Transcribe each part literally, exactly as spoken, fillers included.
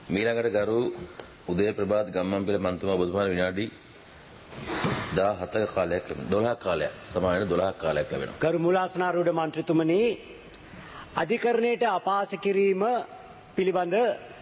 මීළඟට ගරු උදේ ප්‍රභාත් ගම්මන්පිල මන්ත්‍රීතුමා ඔබතුමාට විනාඩි දාහතක කාලයක් ලැබෙනවා. දොළහක කාලයක්. සමානට දොළහක කාලයක් ලැබෙනවා. ගරු මූලාසනාරූඪ මන්ත්‍රීතුමනි, අධිකරණයට අපහාස කිරීම පිළිබඳ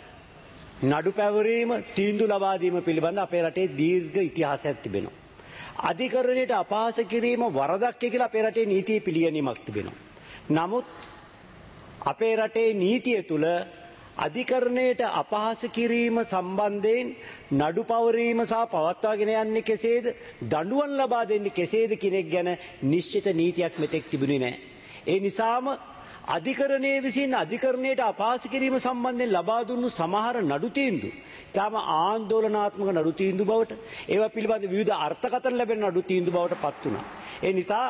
නඩු පැවරීම තීන්දුව ලබා දීම පිළිබඳ අපේ රටේ දීර්ඝ ඉතිහාසයක් තිබෙනවා. අධිකරණයට අපහාස කිරීම වරදක් කියලා අපේ රටේ නීතියේ පිළිගැනීමක් තිබෙනවා. නමුත් අපේ රටේ නීතිය තුල අධිකරණයට අපහාස කිරීම සම්බන්ධයෙන් නඩු පවරීම සහ පවත්වාගෙන යන්නේ කෙසේද, දඬුවම් ලබා දෙන්නේ කෙසේද කියන එක ගැන නිශ්චිත නීතියක් මෙතෙක් තිබුණේ නැහැ. ඒ නිසාම අධිකරණයේ විසින් අධිකරණයට අපහාස කිරීම සම්බන්ධයෙන් ලබා දුන්නු සමහර නඩු තීන්දුව තාම ආందోලනාත්මක නඩු තීන්දුව බවට, ඒවා පිළිබඳ විවිධ අර්ථකථන ලැබෙන නඩු තීන්දුව බවට පත් වුණා. ඒ නිසා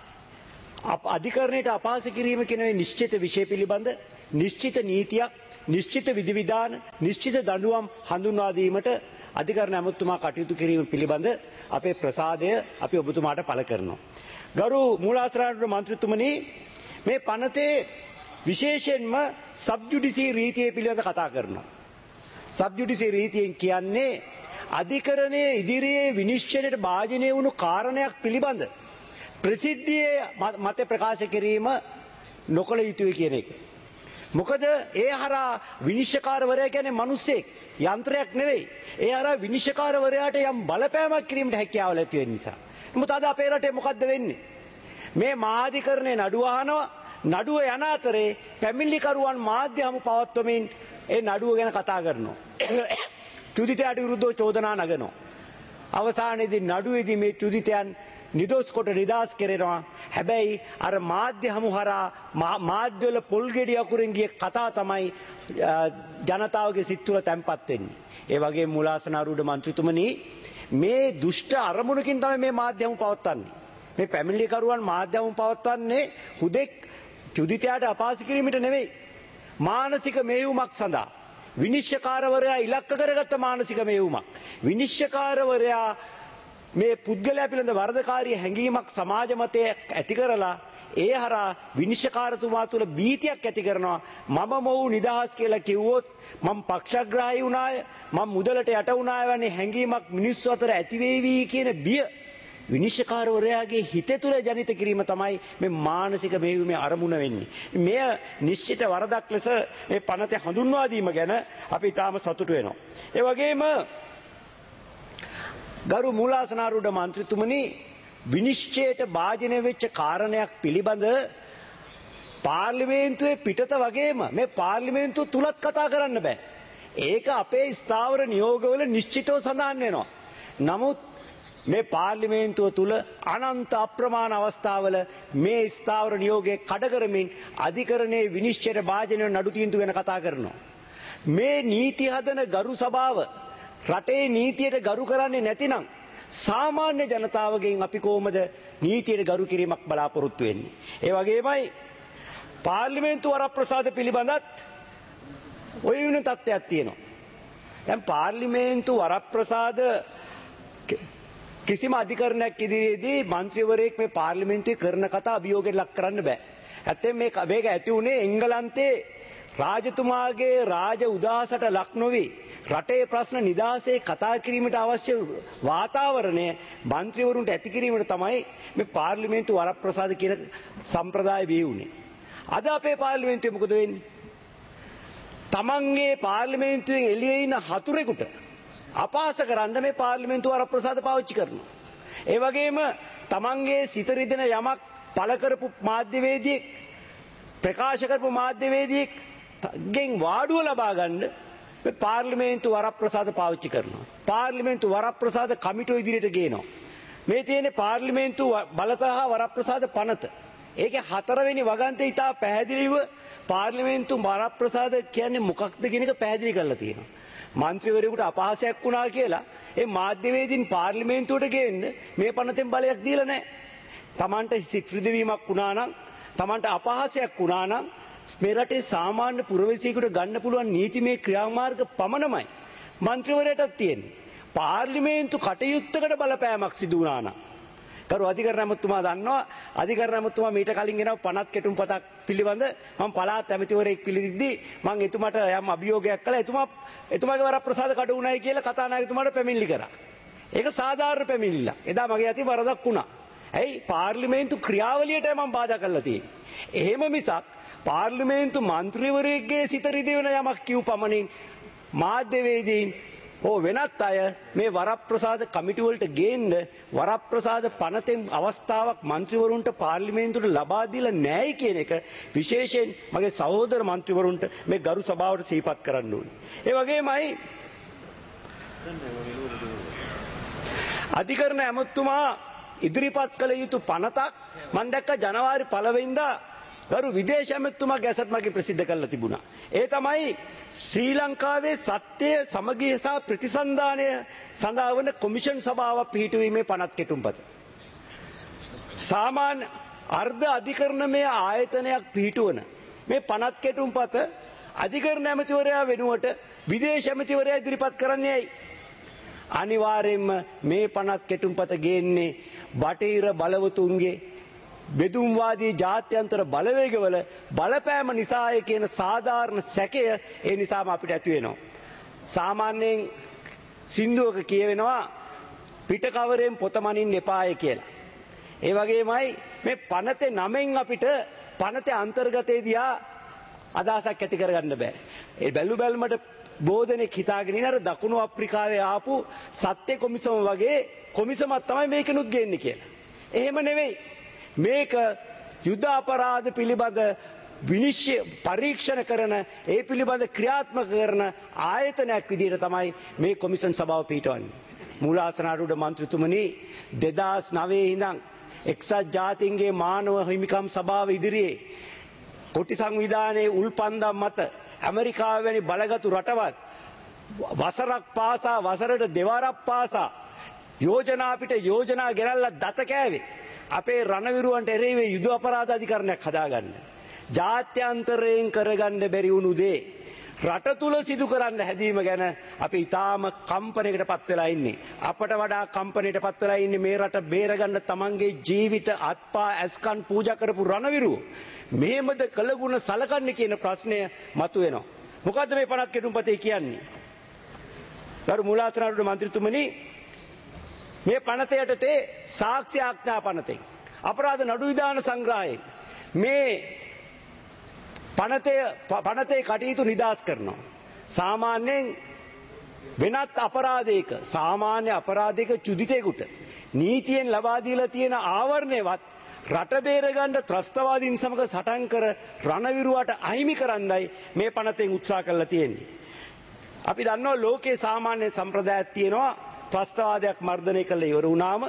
අධිකරණයට අපහාස කිරීම කියන නිශ්චිත විෂය පිළිබඳ නිශ්චිත නීතියක්, නිශ්චිත විධිවිධාන, නිශ්චිත දඬුවම් හඳුන්වා දීමට අධිකරණ ඇමතුමා කටයුතු කිරීම පිළිබඳ අපේ ප්‍රසාදය අපි ඔබතුමාට පළ කරනවා. ගරු මූලාසනාරූඪ මන්ත්‍රීතුමනි, මේ පනතේ විශේෂයෙන්ම සබ්ජුඩිසි රීතිය පිළිබඳ කතා කරනවා. සබ්ජුඩිසි රීතියෙන් කියන්නේ අධිකරණයේ ඉදිරියේ විනිශ්චයයට භාජනය වුණු කාරණයක් පිළිබඳ ප්‍රසිද්ධියේ මත ප්‍රකාශ කිරීම නොකළ යුතුයි කියන එක. මොකද ඒ හරහා විනිශ්චයකාරවරයා කියන්නේ මිනිස්සෙක්, යන්ත්‍රයක් නෙවෙයි. ඒ හරහා විනිශ්චයකාරවරයාට යම් බලපෑමක් කිරීමට හැකියාව ලැබෙන වෙන නිසා. මොකද අද අපේ රටේ මොකද්ද වෙන්නේ? මේ මාධිකරණේ නඩුව අහනවා, නඩුව යන අතරේ පැමිණිලිකරුවන් මාධ්‍ය හමු පවත්වමින් ඒ නඩුව ගැන කතා කරනවා. චුදිතයාට විරුද්ධව චෝදනා නගනවා. අවසානයේදී නඩුවේදී මේ චුදිතයන් නිදොස් කොට නිදාස් කෙරෙනවා. හැබැයි අර මාධ්‍ය හමු හරහා මාධ්‍යවල පොල් ගෙඩි අකුරින් ගිය කතා තමයි ජනතාවගේ සිත් තුළ තැන්පත් වෙන්නේ. ඒ වගේ මූලාසනාරූඪ මන්ත්‍රීතුමනි, මේ දුෂ්ට අරමුණකින් තමයි මේ මාධ්‍ය හමු පවත්වන්නේ. මේ පැමිණිලිකරුවන් මාධ්‍ය හමු පවත්වන්නේ හුදෙක් චුදිතයාට අපහාස කිරීමට නෙවෙයි, මානසික මෙහෙයුමක් සඳහා. විනිශ්චයකාරවරයා ඉලක්ක කරගත්ත මානසික මෙහෙයුමක්. විනිශ්චයකාරවරයා මේ පුද්ගලයා පිළිබඳ වරදකාරී හැඟීමක් සමාජ මතයක් ඇති කරලා ඒ හරහා විනිශ්චයකාරතුමා තුළ භීතියක් ඇති කරනවා. මම මොහු නිදහස් කියලා කිව්වොත් මම පක්ෂග්‍රාහී වුණාය, මම මුදලට යට වුණාය වැනි හැඟීමක් මිනිස්සු අතර ඇති වේවි කියන බිය විනිශ්චයකාරවරයාගේ හිත තුළ ජනිත කිරීම තමයි මේ මානසික මෙහෙයුමේ අරමුණ වෙන්නේ. මෙය නිශ්චිත වරදක් ලෙස මේ පනතේ හඳුන්වා දීම ගැන අපි තාම සතුටු වෙනවා. ඒ වගේම ගරු මූලාසනාරූඪ මන්ත්‍රීතුමනි, විනිශ්චයට භාජනය වෙච්ච කාරණයක් පිළිබඳ පාර්ලිමේන්තුවේ පිටත වගේම මේ පාර්ලිමේන්තුව තුලත් කතා කරන්න බෑ. ඒක අපේ ස්ථාවර නියෝගවල නිශ්චිතව සඳහන් වෙනවා. නමුත් මේ පාර්ලිමේන්තුව තුල අනන්ත අප්‍රමාණ අවස්ථාවල මේ ස්ථාවර නියෝගයේ කඩ කරමින් අධිකරණයේ විනිශ්චයට භාජනය නඩු තීන්දුව ගැන කතා කරනවා. මේ නීති හදන ගරු සභාව රටේ නීතියට ගරු කරන්නේ නැතිනම් සාමාන්‍ය ජනතාවගෙන් අපි කොහොමද නීතියට ගරු කිරීමක් බලාපොරොත්තු වෙන්නේ? ඒ වගේමයි පාර්ලිමේන්තු වරප්‍රසාද පිළිබඳත් ඔය වෙන තත්ත්වයක් තියෙනවා. දැන් පාර්ලිමේන්තු වරප්‍රසාද කිසිම අධිකරණයක් ඉදිරියේදී මන්ත්‍රීවරයෙක් මේ පාර්ලිමේන්තුවේ කරන කතා අභියෝගයට ලක් කරන්න බෑ. ඇත්තෙන් මේ මේක ඇති උනේ එංගලන්තේ රාජතුමාගේ රාජ උදාසට ලක් නොවි රටේ ප්‍රශ්න නිදහසේ කතා කිරීමට අවශ්‍ය වාතාවරණය මන්ත්‍රීවරුන්ට ඇති කිරීමට තමයි මේ පාර්ලිමේන්තු වරප්‍රසාද කියන සම්ප්‍රදාය බිහි වුණේ. අද අපේ පාර්ලිමේන්තුවේ මොකද වෙන්නේ? තමන්ගේ පාර්ලිමේන්තුවෙන් එළියේ ඉන්න හතුරෙකුට අපහාස කරන්න මේ පාර්ලිමේන්තු වරප්‍රසාද පාවිච්චි කරනවා. ඒ වගේම තමන්ගේ සිත රිදෙන යමක් පළ කරපු මාධ්‍යවේදියෙක්, ප්‍රකාශ කරපු මාධ්‍යවේදියෙක් ගෙන් වාඩුව ලබා ගන්න මේ පාර්ලිමේන්තු වරප්‍රසාද පාවිච්චි කරනවා. පාර්ලිමේන්තු වරප්‍රසාද කමිටුව ඉදිරියට ගේනවා. මේ තියෙන්නේ පාර්ලිමේන්තු බලතල හා වරප්‍රසාද පනත. ඒකේ හතරවෙනි වගන්තය ඉතා පැහැදිලිව පාර්ලිමේන්තු වරප්‍රසාද කියන්නේ මොකක්ද කියන එක පැහැදිලි කරලා තියෙනවා. මන්ත්‍රීවරයෙකුට අපහාසයක් වුණා කියලා ඒ මාධ්‍යවේදීන් පාර්ලිමේන්තුවට ගේන්න මේ පනතෙන් බලයක් දීලා නැහැ. Tamanට සිත් රිදවීමක් වුණා නම්, Tamanට අපහාසයක් වුණා නම් මේ රටේ සාමාන්‍ය පුරවැසියෙකුට ගන්න පුළුවන් නීතිමය ක්‍රියාමාර්ග පමණමයි මන්ත්‍රීවරයාටත් තියෙන්නේ. පාර්ලිමේන්තු කටයුත්තකට බලපෑමක් සිදු වුණා නම් කරු අධිකරණ ඇමතුමා දන්නවා අධිකරණ ඇමතුමා මීට කලින් ගෙනව පනත් කෙටුම්පතක් පිළිබඳ මම පළාත් ඇමතිවරයෙක් පිළිදිද්දී මම එතුමාට යම් අභියෝගයක් කළා. එතුමා එතුමාගේ වරප්‍රසාද කඩ වුණයි කියලා කතානායකතුමාට පැමිණිලි කරා. ඒක සාධාරණ පැමිණිල්ල. එදා මගේ අතින් වරදක් වුණා. ඇයි පාර්ලිමේන්තු ක්‍රියාවලියට මම බාධා කළා තියෙන්නේ. එහෙම මිසක් පාර්ලිමේන්තු මන්ත්‍රීවරයෙක්ගේ සිත රිදවෙන යමක් කියු පමණින් මාධ්‍යවේදීන් ඕ වෙනත් අය මේ වරප්‍රසාද කමිටු වලට ගේන්න වරප්‍රසාද පනතෙන් අවස්ථාවක් මන්ත්‍රීවරුන්ට පාර්ලිමේන්තුවට ලබා දීලා නැයි කියන එක විශේෂයෙන් මගේ සහෝදර මන්ත්‍රීවරුන්ට මේ ගරු සභාවට සිහිපත් කරන්න ඕනේ. ඒ වගේමයි අධිකරණ ඇමතුමා ඉදිරිපත් කළ යුතු පනතක් මම දැක්ක ජනවාරි පළවෙනිදා ගරු විදේශ ඇමතුමා ගැසට් මගින් ප්‍රසිද්ධ කරලා තිබුණා. ඒ තමයි ශ්‍රී ලංකාවේ සත්‍ය සමගිය සහ ප්‍රතිසන්දානය සඳහා වන කොමිෂන් සභාවක් පිහිටුවීමේ පනත් කෙටුම්පත. සාමාන්‍ය අර්ධ අධිකරණමය ආයතනයක් පිහිටුවන මේ පනත් කෙටුම්පත අධිකරණ ඇමතිවරයා වෙනුවට විදේශ ඇමතිවරයා ඉදිරිපත් කරන්නේ ඇයි? අනිවාර්යයෙන්ම මේ පනත් කෙටුම්පත ගේන්නේ බටහිර බලවතුන්ගේ බෙදුම්වාදී ජාත්‍යන්තර බලවේගවල බලපෑම නිසාය කියන සාධාරණ සැකය ඒ නිසාම අපිට ඇති වෙනවා. සාමාන්‍යයෙන් සින්දුවක කියවෙනවා පිටකවරෙන් පොත මනින්න එපාය කියලා. ඒ වගේමයි මේ පනතේ නමෙන් අපිට පනතේ අන්තර්ගතයේ දිහා අදහසක් ඇති කරගන්න බෑ. ඒ බැලු බැලමට බෝධනෙක් හිතාගෙන ඉන්න අර දකුණු අප්‍රිකාවේ ආපු සත්‍ය කොමිසම වගේ කොමිසමක් තමයි මේකනුත් ගේන්නේ කියලා. එහෙම නෙවෙයි. මේක යුද්ධ අපරාධ පිළිබඳ විනිශ්චය පරීක්ෂණ කරන ඒ පිළිබඳ ක්‍රියාත්මක කරන ආයතනයක් විදිහට තමයි මේ කොමිෂන් සභාව පිහිටවන්නේ. මූලාසනාරූඪ මන්ත්‍රීතුමනි දෙදාස් නවයේ ඉඳන් එක්සත් ජාතීන්ගේ මානව හිමිකම් සභාව ඉදිරියේ කොටි සංවිධානයේ උල්පන්දම් මත ඇමරිකාව වැනි බලගතු රටවල් වසරක් පාසා වසරට දෙවරක් පාසා යෝජනා පිට යෝජනා ගෙනල්ලා දත කෑවේ. අපේ රණවිරුවන්ට එරෙහිව යුද අපරාධ අධිකරණයක් හදාගන්න. ජාත්‍යන්තරයෙන් කරගන්න බැරි වුණු දේ රට තුල සිදු කරන්න හැදීම ගැන අපි ඊටාම කම්පනයකට පත් වෙලා ඉන්නේ. අපට වඩා කම්පනයකට පත් වෙලා ඉන්නේ මේ රට බේරගන්න තමන්ගේ ජීවිත අත්පා ඇස්කන් පූජා කරපු රණවිරුවෝ. මෙහෙමද කළගුණ සලකන්නේ කියන ප්‍රශ්නය මතුවෙනවා. මොකද්ද මේ පනත් කෙටුම්පතේ කියන්නේ? ගරු මූලාසනාරූඪ මන්ත්‍රීතුමනි මේ පනත යටතේ සාක්ෂි ආඥා පනතෙන් අපරාධ නඩු විධාන සංග්‍රහයෙන් මේ පනතේ පනතේ කටයුතු නිදාස් කරනවා. සාමාන්‍යයෙන් වෙනත් අපරාධයක සාමාන්‍ය අපරාධයක චුදිතයෙකුට නීතියෙන් ලබා දීලා තියෙන ආවරණයවත් රට බේරගන්න ත්‍රස්තවාදීන් සමග සටන් කර රණවිරුවට අහිමි කරන්නයි මේ පනතෙන් උත්සාහ කරලා තියෙන්නේ. අපි දන්නවා ලෝකේ සාමාන්‍ය සම්ප්‍රදායක් තියෙනවා ත්‍රස්තවාදයක් මර්ධනය කළ ඉවර වුණාම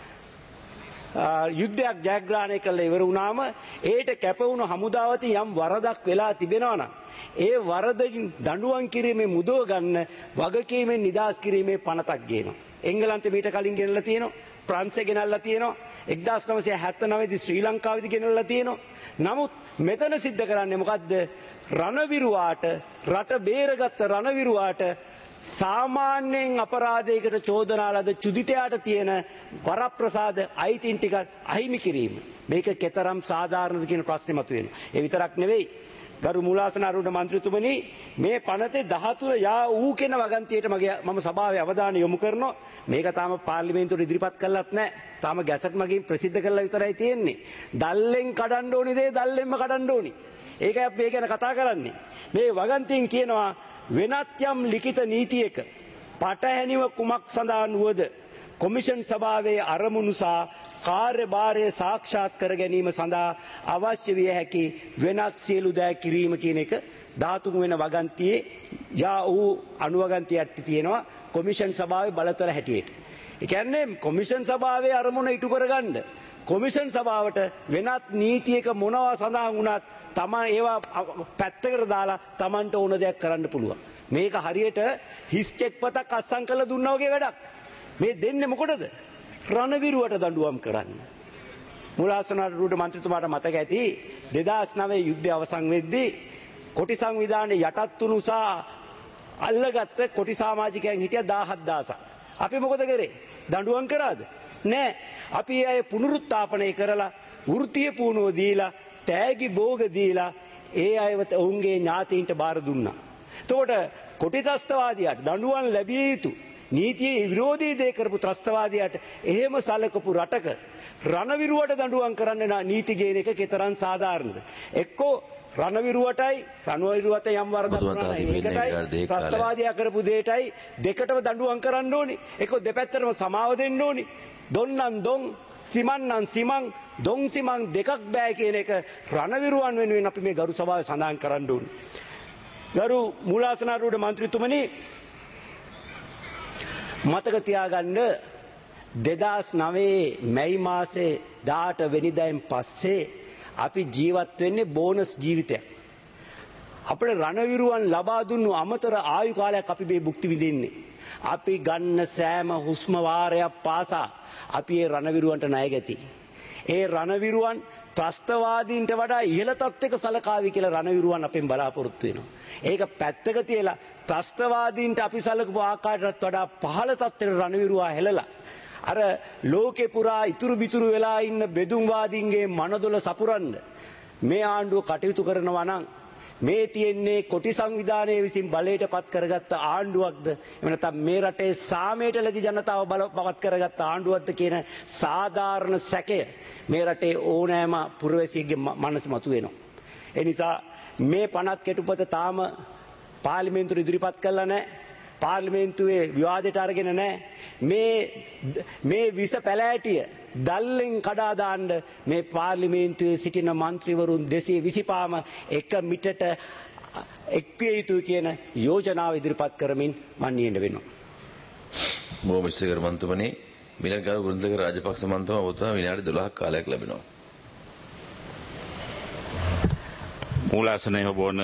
යුද්ධයක් ජයග්‍රහණය කළ ඉවර වුණාම ඒට කැපවුණු හමුදාවතින් යම් වරදක් වෙලා තිබෙනවා නම් ඒ වරදින් දඬුවම් කිරීමේ මුදව ගන්න වගකීමෙන් නිදහස් කිරීමේ පනතක් ගේනවා. එංගලන්තේ මීට කලින් ගෙනල්ලා තියෙනවා, ප්‍රංශේ ගෙනල්ලා තියෙනවා, එක්දාස් නවසිය හැත්තෑ දී ශ්‍රී ලංකාවේදී ගෙනල්ලා තියෙනවා. නමුත් මෙතන සිද්ධ කරන්නේ මොකද්ද? රණවිරුවාට රට බේරගත්ත රණවිරුවාට සාමාන්‍යයෙන් අපරාධයකට චෝදනා ලද චුදිතයාට තියෙන වරප්‍රසාද අයිතීන් ටික අහිමි කිරීම. මේක කෙතරම් සාධාරණද කියන ප්‍රශ්නේ මතුවෙනවා. ඒ විතරක් නෙවෙයි. ගරු මූලාසනාරූඪ මන්ත්‍රීතුමනි මේ පනතේ දහතුන යා ඌ කියන වගන්තියට මගේ මම සභාවේ අවධානය යොමු කරනවා. මේක තාම පාර්ලිමේන්තුවට ඉදිරිපත් කළත් නැහැ. තාම ගැසට් මගින් ප්‍රසිද්ධ කරලා විතරයි තියෙන්නේ. දල්ලෙන් කඩන්න ඕනි දේ දල්ලෙන්ම කඩන්න ඕනි. ඒකයි අපි මේ ගැන කතා කරන්නේ. මේ වගන්තියෙන් කියනවා වෙනත් යම් ලිඛිත නීතියක පටහැනිව කුමක් සඳහන් වුවද කොමිෂන් සභාවේ අරමුණු සහ කාර්යභාරය සාක්ෂාත් කර ගැනීම සඳහා අවශ්‍ය විය හැකි වෙනත් සියලු දෑ කිරීම කියන එක ධාතුන් වෙන වගන්තියේ යා වූ අනුවගන්තියක් තියෙනවා කොමිෂන් සභාවේ බලතල හැටියට. ඒ කියන්නේ කොමිෂන් සභාවේ අරමුණ ඉටු කරගන්න කොමිෂන් සභාවට වෙනත් නීතියක මොනවා සඳහන් වුණත් තමන් ඒවා පැත්තකට දාලා තමන්ට ඕන දෙයක් කරන්න පුළුවන්. මේක හරියට හිස් චෙක් පතක් අත්සන් කරලා දුන්නා වගේ වැඩක්. මේ දෙන්නේ මොකටද? රණවිරුවට දඬුවම් කරන්න. මූලාසනාරූඪ මන්ත්‍රීතුමාට මතක ඇති දෙදාස් නවයේ යුද්ධය අවසන් වෙද්දී කොටි සංවිධානයේ යටත් වුණු සහ අල්ලගත්ත කොටි සමාජිකයන් හිටියා දාහත් දාසක්. අපි මොකද කරේ? දඬුවම් කරාද? නෑ. අපි අය පුනරුත්ථාපනය කරලා වෘත්තීය පුහුණුව දීලා තෑගි භෝග දීලා ඒ අයව ඔවුන්ගේ ඥාතීන්ට බාර දුන්නා. එතකොට කොටි ත්‍රස්තවාදියාට දඬුවම් ලැබිය යුතු නීතියේ විරෝධී දේ කරපු ත්‍රස්තවාදියාට එහෙම සලකපු රටක රණවිරුවට දඬුවම් කරන්න නීති ගේන එක කතරම් සාධාරණද? එක්කෝ රණවිරුවටයි රණවිරුවට යම් වරදක් කරනවා ඒකටයි ත්‍රස්තවාදියා කරපු දෙයටයි දෙකටම දඬුවම් කරන්න ඕනි. එක්කෝ දෙපැත්තටම සමාව දෙන්න ඕනි. දොන්නම් දොන් සිමන්නම් සිමන් දොන් සිමන් දෙකක් බෑ කියන එක රණවිරුවන් වෙනුවෙන් අපි මේ ගරු සභාවේ සඳහන් කරන්න ඕනි. ගරු මූලාසනාරූඪ මන්ත්‍රීතුමනි මතක තියාගන්න දෙදහස් නවයේ මැයි මාසේ දාට වෙනිදායින් පස්සේ අපි ජීවත් වෙන්නේ බෝනස් ජීවිතයක්. අපේ රණවිරුවන් ලබා දුන්නු අමතර ආයු කාලයක් අපි මේ භුක්ති විඳින්නේ. අපි ගන්න සෑම හුස්ම වාරයක් පාසා අපි ඒ රණවිරුවන්ට ණය ගැති. ඒ රණවිරුවන් ත්‍රස්තවාදීන්ට වඩා ඉහළ තත්ත්වයක සලකාවි කියලා රණවිරුවන් අපෙන් බලාපොරොත්තු වෙනවා. ඒක පැත්තක තියලා ත්‍රස්තවාදීන්ට අපි සලකපු ආකාරයටත් වඩා පහළ තත්ත්වයකට රණවිරුවා හෙළලා අර ලෝකේ පුරා ඉතුරු බිතුරු වෙලා ඉන්න බෙදුම්වාදීන්ගේ මනදොල සපුරන්න මේ ආණ්ඩුව කටයුතු කරනවා නම් මේ තියෙන්නේ කොටි සංවිධානයේ විසින් බලයට පත් කරගත්ත ආණ්ඩුවක්ද එහෙම නැත්නම් මේ රටේ සාමයට ලැබි ජනතාව බලපත් කරගත්ත ආණ්ඩුවක්ද කියන සාධාරණ සැකය මේ රටේ ඕනෑම පුරවැසියෙකුගේ මනස මතුවෙනවා. ඒ නිසා මේ පනත් කෙටුපත තාම පාර්ලිමේන්තුවට ඉදිරිපත් කළා නැහැ. පාර්ලිමේන්තුවේ විවාදයට අරගෙන නැහැ. මේ මේ විස පැලෑටිය දල්ලෙන් කඩා දාන්න මේ පාර්ලිමේන්තුවේ සිටින മന്ത്രിවරුන් දෙසිය විසිපහම එක මිටට එක්විය යුතුයි කියන යෝජනාව ඉදිරිපත් කරමින් මන් නියැලෙන්න වෙනවා. මොමිස්සිකර මන්තුමනි මිලගාව ගුරුන්දක රාජපක්ෂ මන්තුමා ඔබතුමා විනාඩි දොළහක් කාලයක් ලැබෙනවා. මූලාසනයේ ඔබවන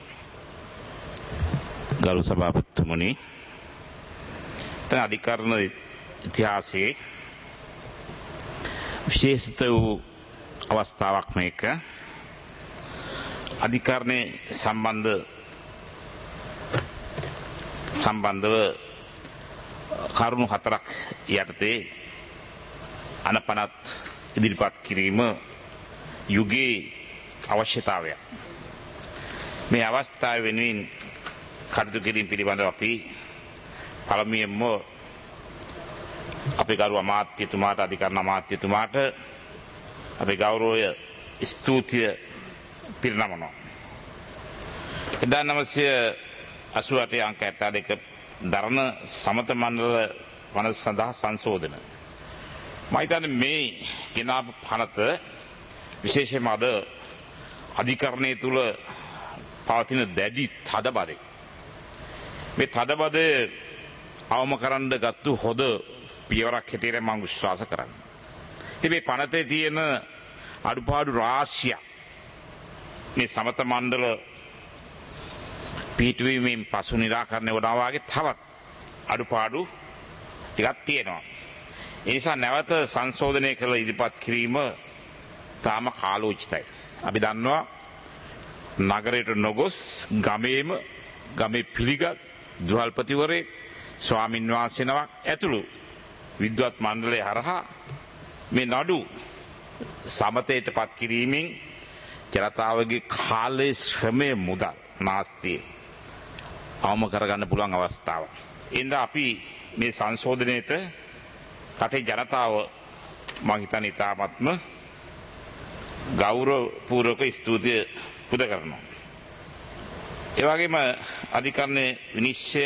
ගරු සභාපතිතුමනි තන අධිකරණ ඉතිහාසයේ විශේෂිත වූ අවස්ථාවක් මේක. අධිකරණයේ සම්බන්ධ සම්බන්ධව කරුණු හතරක් යටතේ අනපනත් ඉදිරිපත් කිරීම යුගයේ අවශ්‍යතාවයක්. මේ අවස්ථාව වෙනුවෙන් කටයුතු කිරීම පිළිබඳව අපි පළමුවෙන්ම අපේ ගරු අමාත්‍යතුමාට අධිකරණ අමාත්‍යතුමාට අපේ ගෞරවය ස්තුතිය පිරිනමනවා. එදා නවසිය අසූ අට අංක හැත්තෑ දෙක දරන සමත මණ්ඩල පනත සඳහා සංශෝධන. මම හිතන්නේ මේ ගෙනාපු පනත විශේෂයෙන්ම අද අධිකරණය තුල පවතින දැඩි තදබදය. මේ තදබදය අවම කරන්න ගත්තු හොද පියවරක් හැටියට මම විශ්වාස කරන්නේ. ඉතින් මේ පනතේ තියෙන අඩුපාඩු රාශිය මේ සමත මණ්ඩල පිටුවීමෙන් පසු निराකරණය වුණා වාගේ තවත් අඩුපාඩු ටිකක් තියෙනවා. ඒ නිසා නැවත සංශෝධනය කළ ඉදිරිපත් කිරීම තාම කාලෝචිතයි. අපි දන්නවා නගරයට නොගොස් ගමේම ගමේ පිළිගත් දුහල්පතිවරේ ස්වාමින් වහන්සේ නමක් ඇතුළු විද්වත් මණ්ඩලය හරහා මේ නඩු සමතයට පත් කිරීමෙන් ජනතාවගේ කාලයේ ශ්‍රමය මුදල් නාස්තිය අවම කරගන්න පුළුවන් අවස්ථාවක්. එඳ අපි මේ සංශෝධනයේට රටේ ජනතාව මම හිතන්නේ ඉතාමත්ම ගෞරවපූර්වක ස්තුතිය පුද කරනවා. ඒ වගේම අධිකරණයේ විනිශ්චය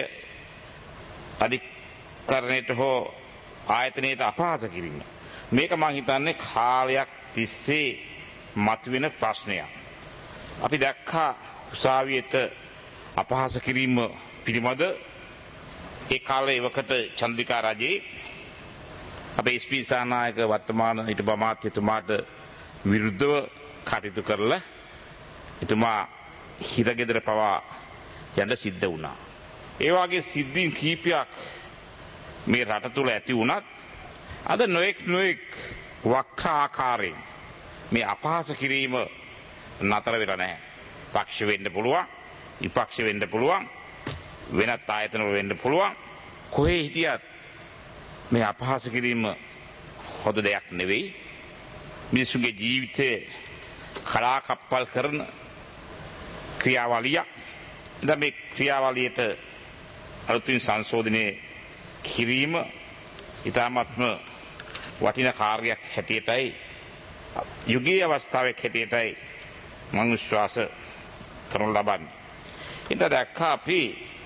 අධිකරණයට හෝ ආයතනයට අපහාස කිරීම මේක මම හිතන්නේ කාලයක් තිස්සේ මතුවෙන ප්‍රශ්නයක්. අපි දැක්කා උසාවියට අපහාස කිරීම පිළිබඳ ඒ කාලේ වකට චන්ද්‍රිකා රජේ අපේ එස් පී සානායක වර්තමාන හිටපු අමාත්‍යතුමාට විරුද්ධව කටයුතු කරලා එතුමා හිරගෙදර පවා යන්න සිද්ධ වුණා. ඒ වගේ සිද්ධීන් කීපයක් මේ රට තුල ඇති වුණත් අද නොඑක් නොඑක් වක්‍ර ආකාරයෙන් මේ අපහාස කිරීම නතර වෙලා නැහැ. පක්ෂ වෙන්න පුළුවන්, විපක්ෂ වෙන්න පුළුවන්, වෙනත් ආයතන වල වෙන්න පුළුවන්. කොහේ හිටියත් මේ අපහාස කිරීම හොඳ දෙයක් නෙවෙයි. මිනිසුන්ගේ ජීවිතේ කලාකප්පල් කරන ක්‍රියාවලිය. දැන් මේ ක්‍රියාවලියට අලුතින් සංශෝධනය කිරීම ඉතාමත්ම වටිනා කාර්යයක් හැටියටයි යුගීය අවස්ථාවක් හැටියටයි මම විශ්වාස කරනු ලබන්නේ. ඉතින් දැක්කා අපි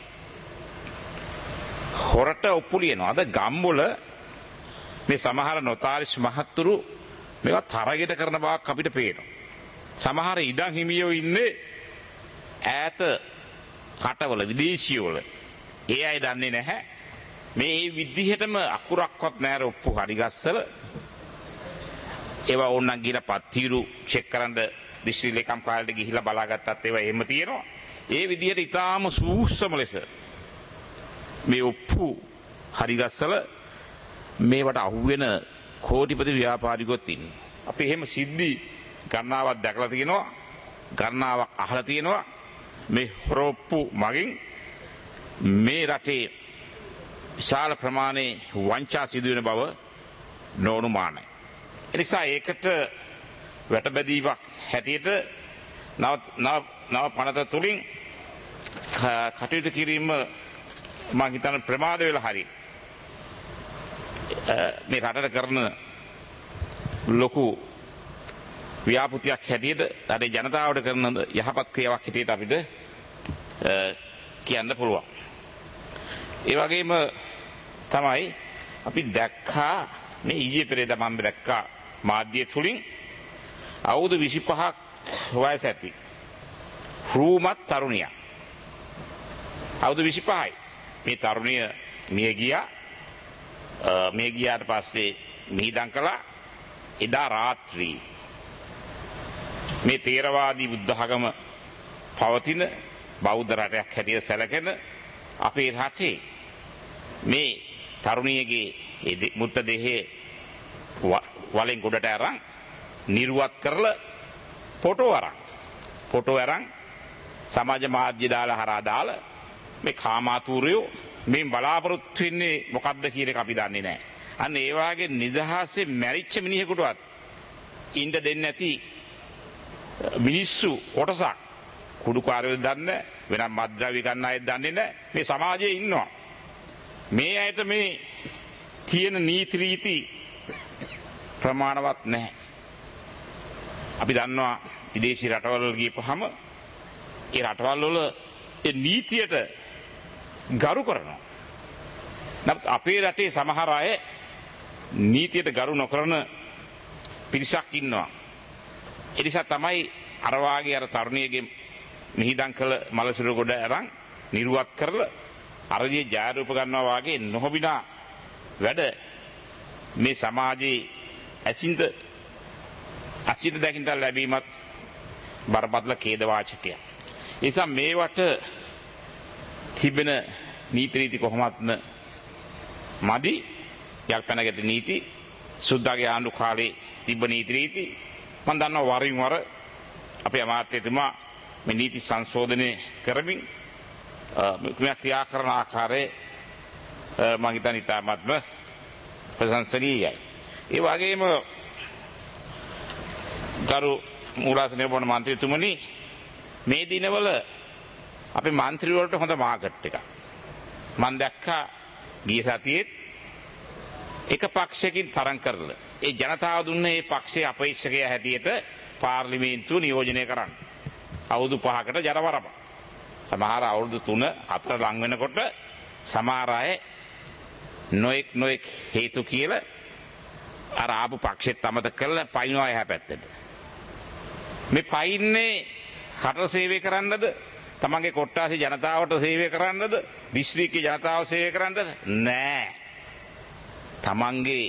හොරට ඔප්පු ලියනවා. අද ගම්වල මේ සමහර නොතාරිස් මහත්තුරු මේවා තරගෙට කරන බවක් අපිට පේනවා. සමහර ඉඩම් හිමියෝ ඉන්නේ ඈත කටවල විදේශියවල. ඒ අය දන්නේ නැහැ මේ මේ විදිහටම අකුරක්වත් නැර ඔප්පු හරි ගස්සල ඒවා ඕනනම් ගිහලා පත්තිරු චෙක් කරන්න දිස්ත්‍රික් ලේකම් කාර්යාලයට ගිහිල්ලා බලාගත්තත් ඒවා එහෙම තියෙනවා. ඒ විදිහට ඊටාම සූක්ෂම ලෙස මේ ඔප්පු හරි ගස්සල මේවට අහුවෙන කෝටිපති ව්‍යාපාරිකයොත් ඉන්නේ. අපි එහෙම සිද්ධි ගණනාවක් දැකලා තියෙනවා. ගණනාවක් අහලා තියෙනවා. මේ හොරොප්පු මගින් මේ රටේ විශාල ප්‍රමාණයේ වංචා සිදුවෙන බව නොඅනුමානයි. එනිසා ඒකට වැටබැදීමක් හැටියට නව නව නව පනත තුලින් කටයුතු කිරීම මම හිතන්නේ ප්‍රමාද වෙලා හරි මේ රටට කරන ලොකු ව්‍යාපෘතියක් හැටියට රටේ ජනතාවට කරන යහපත් ක්‍රියාවක් හැටියට අපිට කියන්න පුළුවන්. ඒ වගේම තමයි අපි දැක්කා මේ ඊයේ පෙරේද මම දැක්කා මාධ්‍ය තුලින් අවුරුදු විසිපහක් වයස ඇති රූමත් තරුණියක්. අවුරුදු විසිපහයි. මේ තරුණිය මිය ගියා. මිය ගියාට පස්සේ මිහිදම් කළා එදා රාත්‍රී මේ තේරවාදී බුද්ධ ආගම පවතින බෞද්ධ රටයක් හැටියට සැලකෙන අපේ රටේ මේ තරුණියගේ මුත්ත දෙහේ වලෙන් ගොඩට අරන් නිර්වත් කරලා ෆොටෝ අරන් ෆොටෝ අරන් සමාජ මාධ්‍ය දාලා හරහා දාලා මේ කාමාතුරයෝ මේ බලාපොරොත්තු වෙන්නේ මොකද්ද කියන එක අපි දන්නේ නැහැ. අන්න ඒ වාගේ නිදහසේ මැරිච්ච මිනිහෙකුටවත් ඉන්න දෙන්නේ නැති මිනිස්සු කොටසක් කුඩුකාරයෝ දන්නේ වෙනම මද්ද්‍රව්‍ය ගන්න අය දන්නේ නැහැ. මේ සමාජයේ ඉන්නවා. මේ අයට මේ තියෙන නීති රීති ප්‍රමාණවත් නැහැ. අපි දන්නවා විදේශී රටවල් ගියපුවාම ඒ රටවල් වල ඒ නීතියට ගරු කරනවා. නමුත් අපේ රටේ සමහර අය නීතියට ගරු නොකරන පිරිසක් ඉන්නවා. ඒ නිසා තමයි අර වාගේ අර තරුණියගේ මිහිදම් කළ මලසිරු ගොඩ අරන් නිර්වත් කරලා අරදී ජාරූප ගන්නවා වාගේ නොහොබිනා වැඩ මේ සමාජයේ ඇසින්ද අසිත දකින්න ලැබීමත් බරපතල ඛේද වාචකයක්. ඒ නිසා මේවට තිබෙන නීති රීති කොහොමත් මදි යල්පැනගත නීති සුද්දාගේ ආණ්ඩු කාලේ තිබ්බ නීති රීති මම දන්නවා වරින් වර අපේ අමාත්‍යතුමා මේ නීති සංශෝධනය කරමින් මේ ක්‍රියා කරන ආකාරයේ මම හිතන්නේ ඉතාමත්ම ප්‍රශංසනීයයි. ඒ වගේම ගරු මූලාසන නිර්මාණ මන්ත්‍රීතුමනි මේ දිනවල අපේ මන්ත්‍රී වලට හොඳ මාකට් එකක් මම දැක්කා ගිය සතියේත් එක පක්ෂයකින් තරම් කරලා ඒ ජනතාව දුන්නේ මේ පක්ෂයේ අපේක්ෂකයා හැටියට පාර්ලිමේන්තුව නියෝජනය කරන්න අවුරුදු පහකට ජරවරම සමහර අවුරුදු තුන හතර ලං වෙනකොට සමහර අය නොඑක් නොඑක් හේතු කියලා අර ආපු පක්ෂෙත් අමතක කරලා පයින්නවා එහා පැත්තට. මේ පයින්නේ රට සේවය කරන්නද තමන්ගේ කොට්ටාසේ ජනතාවට සේවය කරන්නද දිස්ත්‍රික්කයේ ජනතාව සේවය කරන්නද නෑ. තමන්ගේ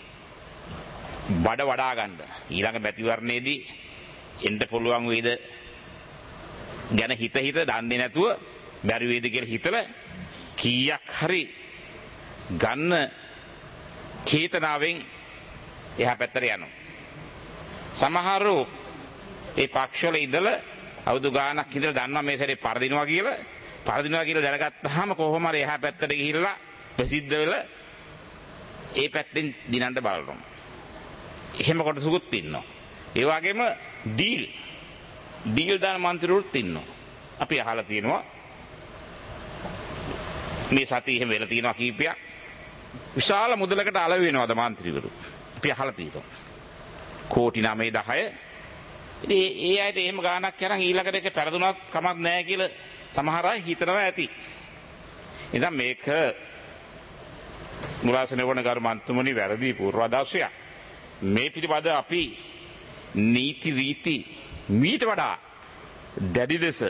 බඩ වඩා ගන්න ඊළඟ මැතිවරණයේදී එන්න පුළුවන් වේද ගැන හිත හිත දන්නේ නැතුව බැරි වේද කියලා හිතලා කීයක් හරි ගන්න චේතනාවෙන් එහා පැත්තට යනවා. සමහරව ඒ පක්ෂවල ඉඳලා අවුරුදු ගාණක් ඉඳලා දන්නවා මේ සැරේ පරදිනවා කියලා පරදිනවා කියලා දැනගත්තාම කොහොම හරි එහා පැත්තට ගිහිල්ලා ප්‍රසිද්ධ වෙලා ඒ පැත්තෙන් දිනන්න බලනවා. එහෙම කොටසකුත් ඉන්නවා. ඒ වගේම ඩීල් ඩීල් දාන මන්ත්‍රීවරුත් ඉන්නවා. අපි අහලා තියෙනවා මේ සතියේ එහෙම වෙලා තියෙනවා කීපයක්. විශාල මුදලකට අලෙවි වෙනවාද මන්ත්‍රීවරු. අපි අහලා තියෙනවා. කෝටි නවය දහය. ඉතින් ඒ අයට එහෙම ගාණක් කරන් ඊළඟට එක පෙරදුනක් කමක් නැහැ කියලා සමහර අය හිතනවා ඇති. ඉතින් මේක මුලාසන වන ගරු මන්ත්‍රමුනි වැරදි පූර්වාදර්ශයක්. මේ පිළිබඳ අපි නීති රීති මීට වඩා දැඩි ලෙස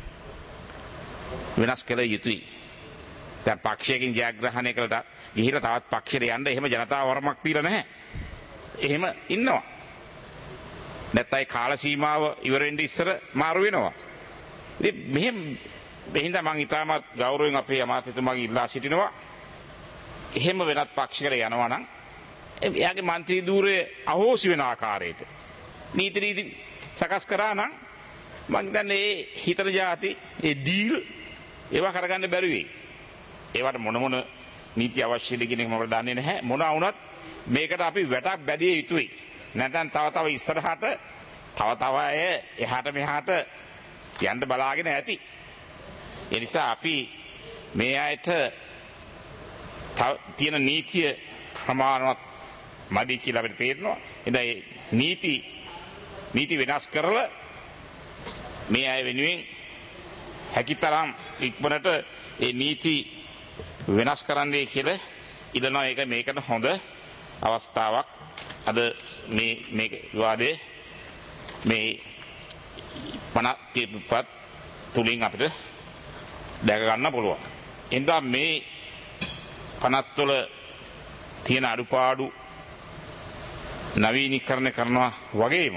වෙනස් කළ යුතුයි. දැන් පක්ෂයකින් ජයග්‍රහණය කළා ගිහිලා තවත් පක්ෂයට යන්න එහෙම ජනතාව වරමක් දීලා නැහැ. එහෙම ඉන්නවා. නැත්නම් කාල සීමාව ඉවර වෙන්න ඉස්සර මාරු වෙනවා. ඉතින් මෙහෙම මෙහින්දා මම ඊටමත් ගෞරවයෙන් අපේ අමාත්‍යතුමාගේ ඉල්ලා සිටිනවා. එහෙම වෙනත් පක්ෂයකට යනවා නම් එයාගේ മന്ത്രി ධූරය අහෝසි වෙන ආකාරයට නීති රීති සකස් කරා නම් මම හිතන්නේ ඒ හිතන જાති ඒ ඩීල් ඒවා කරගන්න බැරි වෙයි. ඒවට මොන මොන නීති අවශ්‍යද කියන එක මම දන්නේ නැහැ. මොනවා වුණත් මේකට අපි වැටක් බැදිය යුතුයි. නැත්නම් තව තව ඉස්සරහට තව තව අය එහාට මෙහාට යන්න බලාගෙන ඇති. ඒ නිසා අපි මේ අයට තියෙන නීතිය ප්‍රමාණවත් මදි කියලා අපිට තේරෙනවා. එදා මේ නීති නීති වෙනස් කරලා මේ අය වෙනුවෙන් හැකිතරම් ඉක්මනට ඒ නීති වෙනස් කරන්නයි කියලා ඉදනවා. ඒක මේකට හොඳ අවස්ථාවක්. අද මේ මේ විවාදයේ මේ පනත් තුලින් අපිට දැක ගන්න පුළුවන්. එඳා මේ පනත් වල තියෙන අඩුපාඩු නවීනීකරණය කරනවා වගේම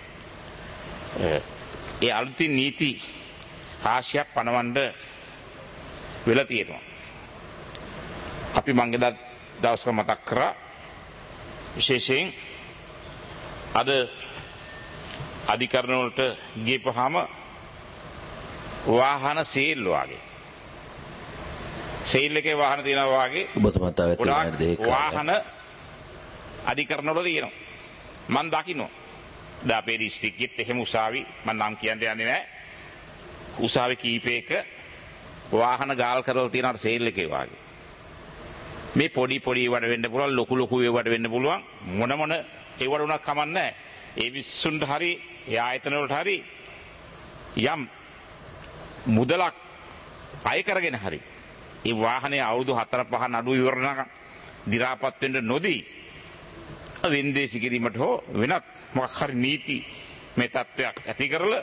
ඒ අලුතින් නීති රාශියක් පනවන්න වෙලා තියෙනවා. අපි මංගදා දවසක මතක් කරා විශේෂයෙන් අද අධිකරණ වලට ගියපහම වාහන සීල් වාගේ සීල් එකේ වාහන තියෙනවා වාගේ ඔබතුමාත් ආවෙත් දෙක වාහන අධිකරණ වල තියෙනවා. මම දකින්නවා. දැන් අපේ දිස්ත්‍රික්කෙත් එහෙම උසාවි මම නම් කියන්න යන්නේ නැහැ. උසාවි කීපයක වාහන ගාල් කරලා තියෙනවා සීල් එකේ වාගේ. මේ පොඩි පොඩි ඒවට වෙන්න පුළුවන් ලොකු ලොකු ඒවට වෙන්න පුළුවන් මොන මොන ඒවට උනක් කමන්නේ නැහැ. ඒ විශ්සුන්ට හරි ඒ ආයතන වලට හරි යම් මුදලක් අය කරගෙන හරි ඒ වාහනේ අවුරුදු හතර පහ නඩු ඉවරනක දි รา පත් වෙන්න නොදී වෙන්දේසි කිරීමට හෝ වෙනත් මොකක් හරි නීති මේ තත්ත්වයක් ඇති කරලා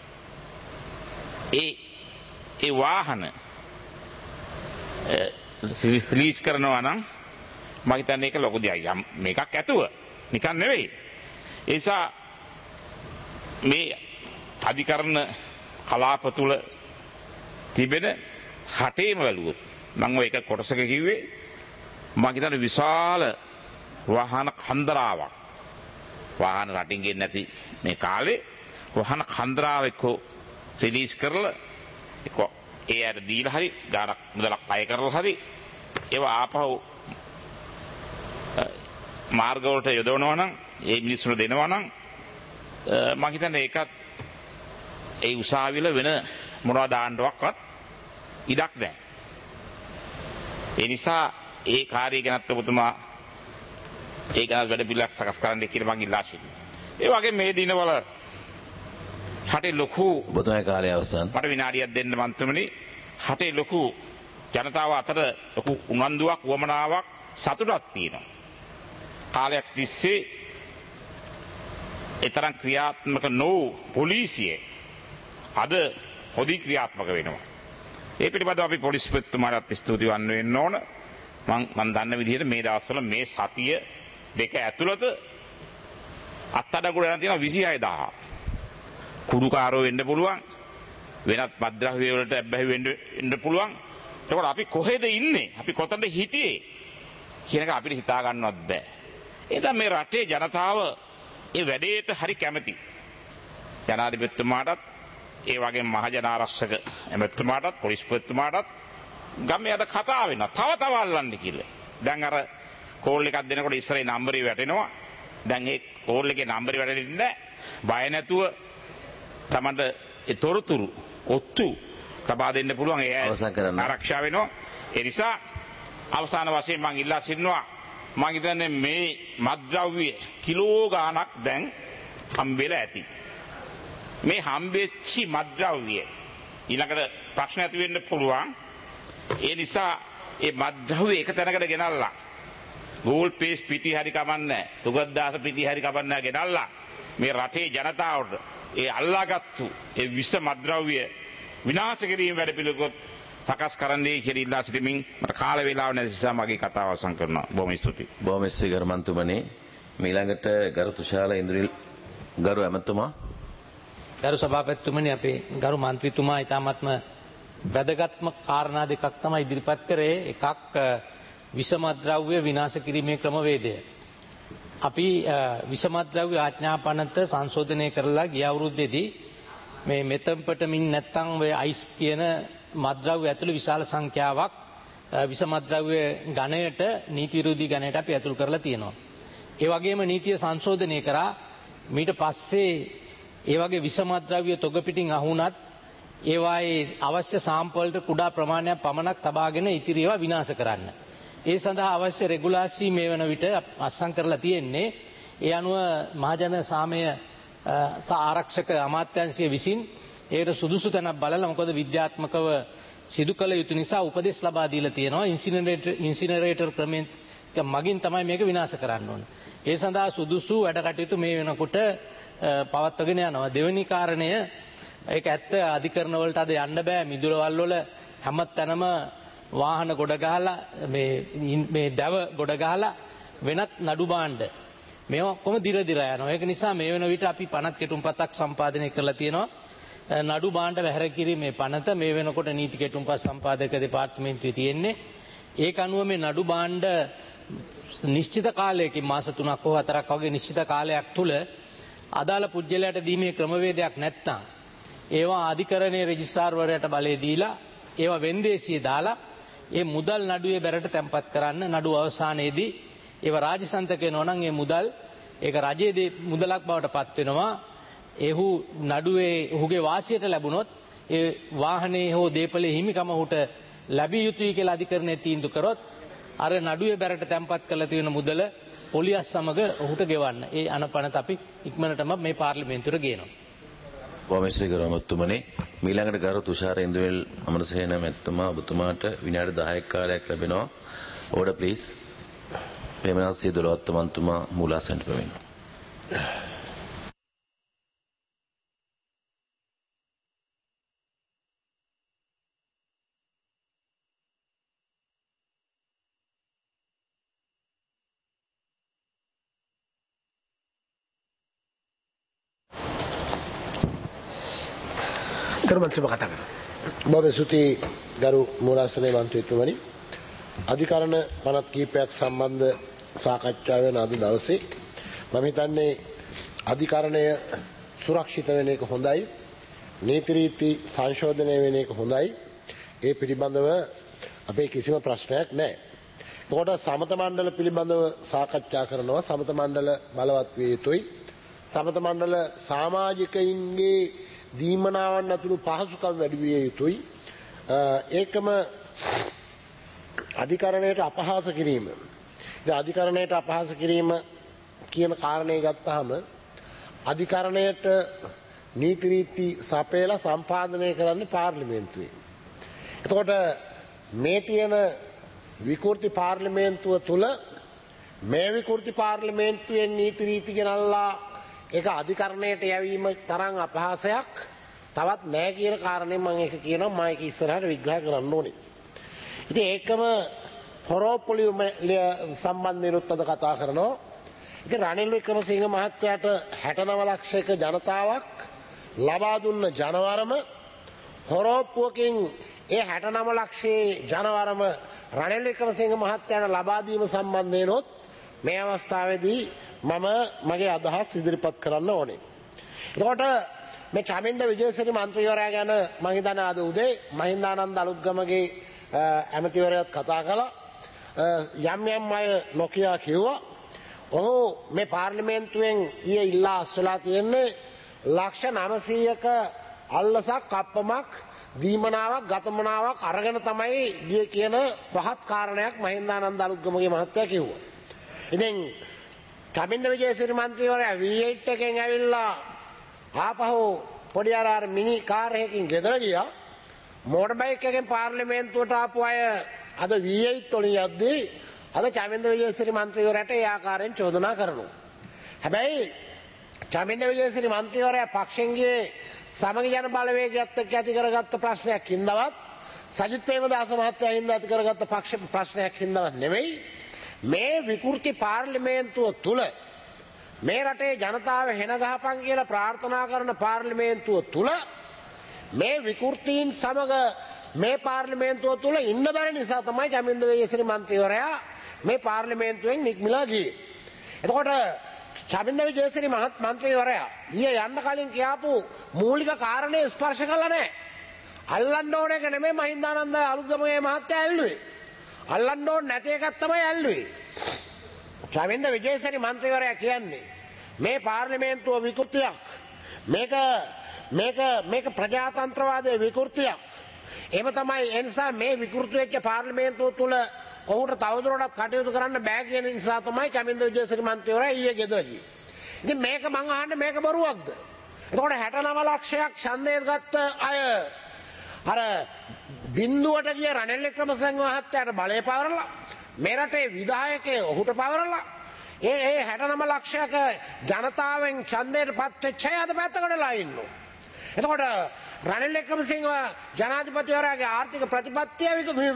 ඒ ඒ වාහන රිලීස් කරනවා නම් මම හිතන්නේ ඒක ලොකු දෙයක්. යම් මේකක් ඇතුව නිකන් නෙවෙයි. ඒ නිසා මේ අධිකරණ කලාප තුල තිබෙන හටේම වැළුවොත් මම ඔය එක කොටසක කිව්වේ මම හිතන්නේ විශාල වාහන කන්දරාවක් වාහන රටින් ගෙන්නේ නැති මේ කාලේ වාහන කන්දරාවක් රිලීස් කරලා ඒක ඒ අර දීලා හරි ගානක් මුදලක් අය කරලා හරි ඒව ආපහු මාර්ග වලට යොදවනවා නම් ඒ මිනිස්සුන්ට දෙනවා නම් මම හිතන්නේ ඒකත් ඒ උසාවිල වෙන මොනවද දාන්නවක්වත් ඉඩක් නැහැ. ඒ නිසා ඒ කාර්යය ගැනත් ඔබතුමා ඒ ගැන වැඩ පිළිවෙලක් සකස් කරන්න කියලා මම ඉල්ලා සිටිනවා. ඒ වගේ මේ දිනවල හටේ ලොකු ඔබතුමාගේ කාර්යය අවසන්. මට විනාඩියක් දෙන්න මන්ත්‍රමනි. හටේ ලොකු ජනතාව අතර ලොකු උනන්දුවක් වමනාවක් සතුටක් තියෙනවා. කාලයක් තිස්සේ ඒතරම් ක්‍රියාත්මක නොවූ පොලිසිය අද හොදි ක්‍රියාත්මක වෙනවා. ඒ පිළිබඳව අපි පොලිස්පතිතුමාට ස්තුතිවන්ත වෙන්න ඕන. මම මම දන්න විදිහට මේ දවස්වල මේ සතිය දෙක ඇතුළත අත්අඩංගුවට යන තියෙනවා විසිහය දහසක්. කුඩුකාරෝ වෙන්න පුළුවන්. වෙනත් මද්ද්‍රව්‍ය වලට ඇබ්බැහි වෙන්න වෙන්න පුළුවන්. ඒකට අපි කොහෙද ඉන්නේ? අපි කොතනද හිටියේ? කියන එක අපිට හිතා ගන්නවත් බෑ. එතන මේ රටේ ජනතාව ඒ වැඩේට හරි කැමති. ජනාධිපතිතුමාටත් ඒ වගේම මහජනාරක්ෂක එමෙතුමාටත් පොලිස්පතිතුමාටත් ගමේ අද කතා වෙනවා. තව තව අල්ලන්න කියලා. දැන් අර කෝල් එකක් දෙනකොට ඉස්සරේ නම්බරේ වැටෙනවා. දැන් ඒ කෝල් එකේ නම්බරේ වැඩෙන්නේ නැහැ. බය නැතුව තමන්ට ඒ තොරතුරු ඔත්තු ලබා දෙන්න පුළුවන්. ඒ ආරක්ෂා වෙනවා. ඒ නිසා අවසාන වශයෙන් මම ඉල්ලා සිටිනවා මම හිතන්නේ මේ මත්ද්‍රව්‍ය කිලෝ ගාණක් දැන් හම්බෙලා ඇති. මේ හම්බෙච්චි මත්ද්‍රව්‍ය ඊළඟට ප්‍රශ්න ඇති වෙන්න පුළුවන්. ඒ නිසා ඒ මත්ද්‍රව්‍ය එක තැනකට ගෙනල්ලා ගෝල් පේස් පිටි හරි කමන්නේ සුගතදාස පිටි හරි කමන්නේ ගෙනල්ලා මේ රටේ ජනතාවට ඒ අල්ලාගත්තු ඒ විස මත්ද්‍රව්‍ය විනාශ කිරීම වැඩ පිළිවෙලක් සකස් කරන්නේ කියලා ඉල්ලා සිටමින් මට කාල වේලාව නැති නිසා මගේ කතාව අවසන් කරනවා. බොහොම ස්තුතියි. බොහොම ස්තුතියි ගරුමන්තුමනි. ඊළඟට ගරු තුෂාල ඉන්ද්‍රිල් ගරු ඇමතුමා. ගරු සභාපතිතුමනි අපේ ගරු මන්ත්‍රීතුමා ඊටාත්ම වැදගත්ම කාරණා දෙකක් තමයි ඉදිරිපත් කරේ. එකක් විෂමද්‍රව්‍ය විනාශ කිරීමේ ක්‍රමවේදය. අපි විෂමද්‍රව්‍ය ආඥා පනත සංශෝධනය කරලා ගිය අවුරුද්දේදී මේ මෙතම්පටමින් නැත්තම් ඔය අයිස් කියන මද්‍රව්‍ය ඇතුළේ විශාල සංඛ්‍යාවක් විෂමද්‍රව්‍ය ගණයට නීති විරෝධී ගණයට අපි ඇතුල් කරලා තියෙනවා. ඒ වගේම නීතිය සංශෝධනය කරා ඊට පස්සේ ඒ වගේ විෂමද්‍රව්‍ය තොග පිටින් අහුණත් ඒවායේ අවශ්‍ය සාම්පල්ට කුඩා ප්‍රමාණයක් පමණක් තබාගෙන ඉතිරි ඒවා විනාශ කරන්න. ඒ සඳහා අවශ්‍ය රෙගුලාසි මේ වන විට අත්සන් කරලා තියෙන්නේ. ඒ අනුව මහජන සාමය ආරක්ෂක අමාත්‍යාංශය විසින් ඒකට සුදුසු තැනක් බලලා මොකද විද්‍යාත්මකව සිදු කළ යුතු නිසා උපදෙස් ලබා දීලා තියෙනවා. ඉන්සිනරේටර් ඉන්සිනරේටර් ක්‍රමෙන් මගින් තමයි මේක විනාශ කරන්න ඕන. ඒ සඳහා සුදුසු වැඩ කටයුතු මේ වෙනකොට පවත්වගෙන යනවා. දෙවෙනි කාරණය ඒක ඇත්ත අධිකරණ වලට අද යන්න බෑ. මිදුලවල් වල හැම තැනම වාහන ගොඩ ගහලා මේ මේ දැව ගොඩ ගහලා වෙනත් නඩු භාණ්ඩ මේවා කොහොම දිර දිර යනවා. ඒක නිසා මේ වෙන විට අපි පනත් කෙටුම්පතක් සම්පාදනය කරලා තියෙනවා. නඩු භාණ්ඩ වැහැර කිරීමේ පනත මේ වෙනකොට නීති කෙටුම්පත් සම්පාදක දෙපාර්තමේන්තුවේ තියෙන්නේ. ඒක අනුව මේ නඩු භාණ්ඩ නිශ්චිත කාලයකින් මාස තුනක් හෝ හතරක් වගේ නිශ්චිත කාලයක් තුල අදාළ පුජ්‍යලයට දීමේ ක්‍රමවේදයක් නැත්නම් ඒවා අධිකරණයේ රෙජිස්ට්‍රාර්වරයාට බලය දීලා ඒවා වෙන්දේසියේ දාලා ඒ මුදල් නඩුවේ බැරට තැන්පත් කරන්න නඩු අවසානයේදී ඒව රාජසන්තක වෙනවා නම් ඒ මුදල් ඒක රජයේ මුදලක් බවට පත් වෙනවා. එහු නඩුවේ ඔහුගේ වාසියට ලැබුණොත් ඒ වාහනේ හෝ දේපලේ හිමිකම ඔහුට ලැබිය යුතුයි කියලා අධිකරණය තීන්දුව කරොත් අර නඩුවේ බැරට තැන්පත් කරලා තියෙන මුදල පොලියස් සමග ඔහුට ගෙවන්න. ඒ අනපනත අපි ඉක්මනටම මේ පාර්ලිමේන්තුවට ගේනවා. වමස්සේ ගරුමතුමනි ඊළඟට ගරු තුෂාර ඉන්ද්‍රවේල් අමරසේන මැතිතුමා ඔබතුමාට විනාඩි දහයක් කාලයක් ලැබෙනවා. Order please. ප්‍රේමනාත් සියදොළොත් මන්තුමා මූලාසනට පැමිණෙනවා. මන්ත්‍රීව කතා කරනවා. බොහොම ස්තුතියි ගරු මූලාසන මන්ත්‍රීතුමනි. අධිකරණ පනත් කීපයක් සම්බන්ධ සාකච්ඡා වෙන අද දවසේ මම හිතන්නේ අධිකරණය සුරක්ෂිත වෙන එක හොඳයි. නීති රීති සංශෝධනය වෙන එක හොඳයි. ඒ පිළිබඳව අපේ කිසිම ප්‍රශ්නයක් නැහැ. එතකොට සමත මණ්ඩල පිළිබඳව සාකච්ඡා කරනවා. සමත මණ්ඩල බලවත් විය යුතුයි. සමත මණ්ඩල සමාජිකයින්ගේ දීමනාවන් ඇතුළු පහසුකම් වැඩි විය යුතුයි. ඒකම අධිකරණයට අපහාස කිරීම. ඉතින් අධිකරණයට අපහාස කිරීම කියන කාරණේ ගත්තාම අධිකරණයට නීති රීති සපයලා සම්පාදනය කරන්නේ පාර්ලිමේන්තුවේ. එතකොට මේ තියෙන විකෘති පාර්ලිමේන්තුව තුල මේ විකෘති පාර්ලිමේන්තුවේ නීති රීති ගෙනල්ලා ඒක අධිකරණයට යැවීම තරම් අපහාසයක් තවත් නැහැ කියන කාරණේ මම ඒක කියනවා. මම ඒක ඉස්සරහට විග්‍රහ කරන්න ඕනේ. ඉතින් ඒකම හොරෝපොලිය සම්බන්ධයෙන්ත් අද කතා කරනවා. ඉතින් රනිල් වික්‍රමසිංහ මහත්තයාට හැටනව ලක්ෂයක ජනතාවක් ලබා දුන්න ජනවරම හොරෝප්පුවකින් ඒ හැටනව ලක්ෂයේ ජනවරම රනිල් වික්‍රමසිංහ මහත්තයාට ලබා දීම සම්බන්ධයෙන්ොත් මේ අවස්ථාවේදී මම මගේ අදහස් ඉදිරිපත් කරන්න ඕනේ. එතකොට මේ චමින්ද විජේසිරි මන්ත්‍රීවරයා ගැන මම හිතන්නේ අද උදේ මහින්දානන්ද අලුත්ගමගේ ඇමතිවරයාත් කතා කළා. යම් යම් අය නොකියා කිව්වා ඔහු මේ පාර්ලිමේන්තුවෙන් ඊයේ ඉල්ලා අස්වලා තියෙන්නේ ලක්ෂ නවසීයක අල්ලසක් කප්පමක් දීමනාවක් ගතමනාවක් අරගෙන තමයි ගියේ කියන පහත් කාරණයක් මහින්දානන්ද අලුත්ගමගේ මහත්තයා කිව්වා. ඉතින් කමින්ද විජේසිරි මන්ත්‍රීවරයා වී එයිට් එකෙන් ඇවිල්ලා ආපහු පොඩි අර අර මිනි කාර් එකකින් ගෙදර ගියා. මෝටර් බයික් එකෙන් පාර්ලිමේන්තුවට ආපු අය අද වී එයිට් වලින් යද්දී අද කමින්ද විජේසිරි මන්ත්‍රීවරයාට ඒ ආකාරයෙන් චෝදනා කරනවා. හැබැයි කමින්ද විජේසිරි මන්ත්‍රීවරයා පක්ෂෙන් ගියේ සමගි ජන බලවේගයත් එක්ක ඇති කරගත්ත ප්‍රශ්නයක් හින්දාවත් සජිත් ප්‍රේමදාස මහත්තයා හින්දා ඇති කරගත්ත පක්ෂ ප්‍රශ්නයක් හින්දාවත් නෙවෙයි. මේ විකෘති පාර්ලිමේන්තුව තුල මේ රටේ ජනතාව හෙන ගහපන් කියලා ප්‍රාර්ථනා කරන පාර්ලිමේන්තුව තුල මේ විකෘතීන් සමග මේ පාර්ලිමේන්තුව තුල ඉන්න බැරි නිසා තමයි කමින්ද විජේසිරි මන්ත්‍රීවරයා මේ පාර්ලිමේන්තුවෙන් නික්මිලා ගියේ. එතකොට කමින්ද විජේසිරි මහත් මන්ත්‍රීවරයා ඊයේ යන්න කලින් කියාපු මූලික කාරණේ ස්පර්ශ කළා නැහැ. අල්ලන්න ඕන එක නෙමෙයි මහින්දානන්ද අලුත්ගමගේ මහත්තයා ඇල්ලුවේ. අල්ලන්න ඕන නැති එකක් තමයි ඇල්ලුවේ. කමින්ද විජේසිරි මන්ත්‍රීවරයා කියන්නේ මේ පාර්ලිමේන්තුව විකෘතියක්. මේක මේක මේක ප්‍රජාතන්ත්‍රවාදයේ විකෘතියක්. එහෙම තමයි ඒ නිසා මේ විකෘති වෙච්ච පාර්ලිමේන්තුව තුල ඔහුට තවදුරටත් කටයුතු කරන්න බෑ කියන නිසා තමයි කමින්ද විජේසිරි මන්ත්‍රීවරයා ඊයේ ගෙදර ගියේ. ඉතින් මේක මං අහන්නේ මේක බොරුවක්ද? එතකොට හැට නව ලක්ෂයක් ඡන්දය ගත්ත අය අර බින්දුවට ගිය රනිල් වික්‍රමසිංහ මහත්තයාට බලය පවරලා මේ රටේ විධායකයෝ ඔහුට පවරලා ඒ ඒ හැට නව ලක්ෂයක ජනතාවෙන් ඡන්දයට පත් වෙච්ච අය අද පැත්තකටලා ඉන්නවා. එතකොට රනිල් වික්‍රමසිංහ ජනාධිපතිවරයාගේ ආර්ථික ප්‍රතිපත්තිය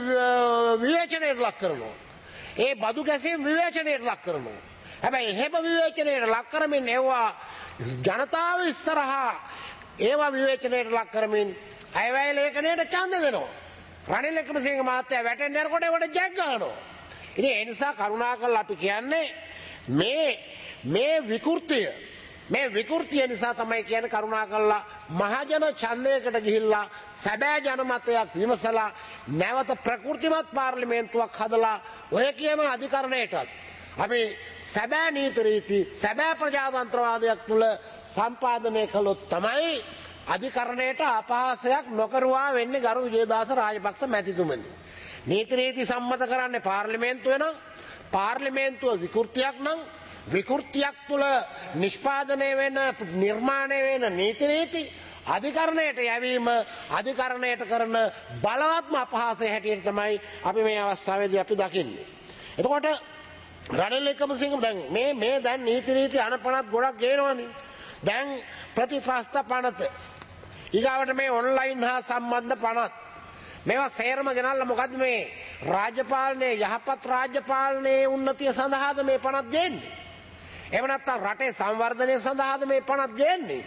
විවේචනයට ලක් කරනවා. ඒ බදු ගැසීම් විවේචනයට ලක් කරනවා. හැබැයි එහෙම විවේචනයට ලක් කරමින් ඒවා ජනතාව ඉස්සරහා ඒවා විවේචනයට ලක් කරමින් අයවැය ලේඛනයට ඡන්ද දෙනවා. රනිල් වික්‍රමසිංහ මහත්තයා වැටෙන්න යනකොට ඒවට ජැක් ගන්නවා. ඉතින් ඒ නිසා කරුණාකරලා අපි කියන්නේ මේ මේ විකෘතිය මේ විකෘතිය නිසා තමයි කියන්නේ කරුණාකරලා මහජන ඡන්දයකට ගිහිල්ලා සැබෑ ජනමතයක් විමසලා නැවත ප්‍රකෘතිමත් පාර්ලිමේන්තුවක් හදලා ඔය කියන අධිකරණයටත් අපි සැබෑ නීති රීති සැබෑ ප්‍රජාතන්ත්‍රවාදයක් තුල සම්පාදනය කළොත් තමයි අධිකරණයට අපහාසයක් නොකරුවා වෙන්නේ ගරු විජේදාස රාජපක්ෂ මැතිතුමනි. නීති රීති සම්මත කරන්නේ පාර්ලිමේන්තුව නම් පාර්ලිමේන්තුව විකෘතියක් නම් විකෘතියක් තුල නිෂ්පාදනය වෙන නිර්මාණය වෙන නීති රීති අධිකරණයට යැවීම අධිකරණයට කරන බලවත්ම අපහාසය හැටියට තමයි අපි මේ අවස්ථාවේදී අපි දකින්නේ. එතකොට රනිල් වික්‍රමසිංහ දැන් මේ මේ දැන් නීති රීති අනපනත් ගොඩක් ගේනවනේ. දැන් ප්‍රතිත්‍රස්ත පනත ඊගාවට මේ ඔන්ලයින් හා සම්බන්ධ පනත් මේවා සේරම ගෙනල්ලා මොකද්ද මේ රාජ්‍යපාලනයේ යහපත් රාජ්‍යපාලනයේ උන්නතිය සඳහාද මේ පනත් ගේන්නේ? එහෙම නැත්නම් රටේ සංවර්ධනය සඳහාද මේ පනත් ගේන්නේ?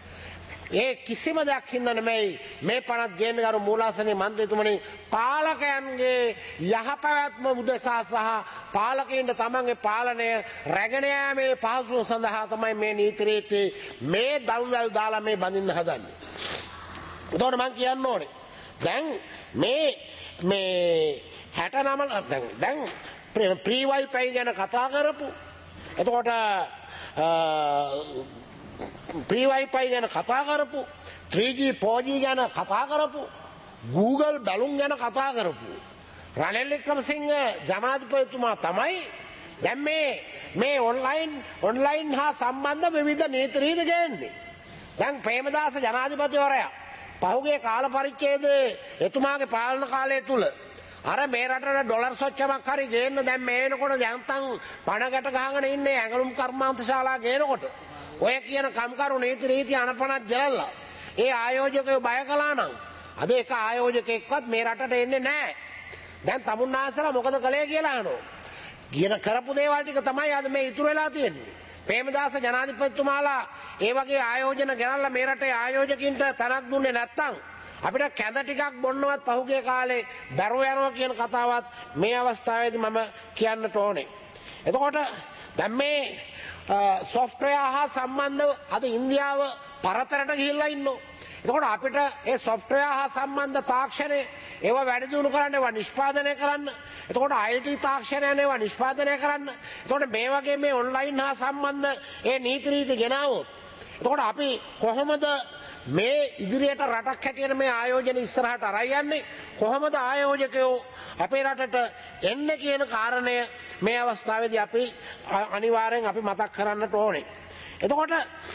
ඒ කිසිම දෙයක් හින්දා නෙමෙයි මේ පනත් ගේන්නේ ගරු මූලාසනයේ මන්ත්‍රීතුමනි පාලකයන්ගේ යහපැවැත්ම උදෙසා සහ පාලකයින්ට තමන්ගේ පාලනය රැගෙන යාමේ පහසුව සඳහා තමයි මේ නීති රීති මේ දවුල්වැල් දාලා මේ බඳින්න හදන්නේ. එතකොට මම කියන්න ඕනේ දැන් මේ මේ හැට නම දැන් දැන් ප්‍රී වයිෆයි ගැන කතා කරපු එතකොට ප්‍රී වයිෆයි ගැන කතා කරපු ත්‍රී ජී ෆෝර් ජී ගැන කතා කරපු Google බැලුම් ගැන කතා කරපු රනිල් වික්‍රමසිංහ ජනාධිපතිතුමා තමයි දැන් මේ මේ ඔන්ලයින් ඔන්ලයින් හා සම්බන්ධ විවිධ නීති රීති ගේන්නේ. දැන් ප්‍රේමදාස ජනාධිපතිවරයා පහුගිය කාල පරිච්ඡේදයේ එතුමාගේ පාලන කාලය තුල අර මේ රටට ඩොලර් සොච්චමක් හරි ගේන්න දැන් මේ වෙනකොට යන්තම් පණකට ගහගෙන ඉන්නේ ඇඟලුම් කර්මාන්ත ශාලා ගේනකොට ඔය කියන කම්කරු නීති රීති අනපනත් ජලලා ඒ ආයෝජකයෝ බය කළා නම් අද එක ආයෝජකෙක්වත් මේ රටට එන්නේ නැහැ. දැන් තමුන්නාසලා මොකද කළේ කියලා අහනවා. කියන කරපු දේවල් ටික තමයි අද මේ ඉතුරු වෙලා තියෙන්නේ. ප්‍රේමදාස ජනාධිපතිතුමාලා ඒ වගේ ආයෝජන ගෙනල්ලා මේ රටේ ආයෝජකින්ට තනක් දුන්නේ නැත්තම් අපිට කැඳ ටිකක් බොන්නවත් පහුගිය කාලේ දරුව යනවා කියන කතාවත් මේ අවස්ථාවේදී මම කියන්නට ඕනේ. එතකොට දැන් මේ සොෆ්ට්වෙයාර් හා සම්බන්ධව අද ඉන්දියාව පරතරට ගිහිල්ලා ඉන්නවා. එතකොට අපිට ඒ software හා සම්බන්ධ තාක්ෂණය ඒවා වැඩි දියුණු කරන්න ඒවා නිෂ්පාදනය කරන්න. එතකොට I T තාක්ෂණයන් ඒවා නිෂ්පාදනය කරන්න. එතකොට මේ වගේ මේ ඔන්ලයින් හා සම්බන්ධ ඒ නීති රීති ගෙනාවොත් එතකොට අපි කොහොමද මේ ඉදිරියට රටක් හැටියට මේ ආයෝජන ඉස්සරහට අරයි යන්නේ? කොහොමද ආයෝජකයෝ අපේ රටට එන්න කියන කාරණය මේ අවස්ථාවේදී අපි අනිවාර්යෙන් අපි මතක් කරන්නට ඕනේ. එතකොට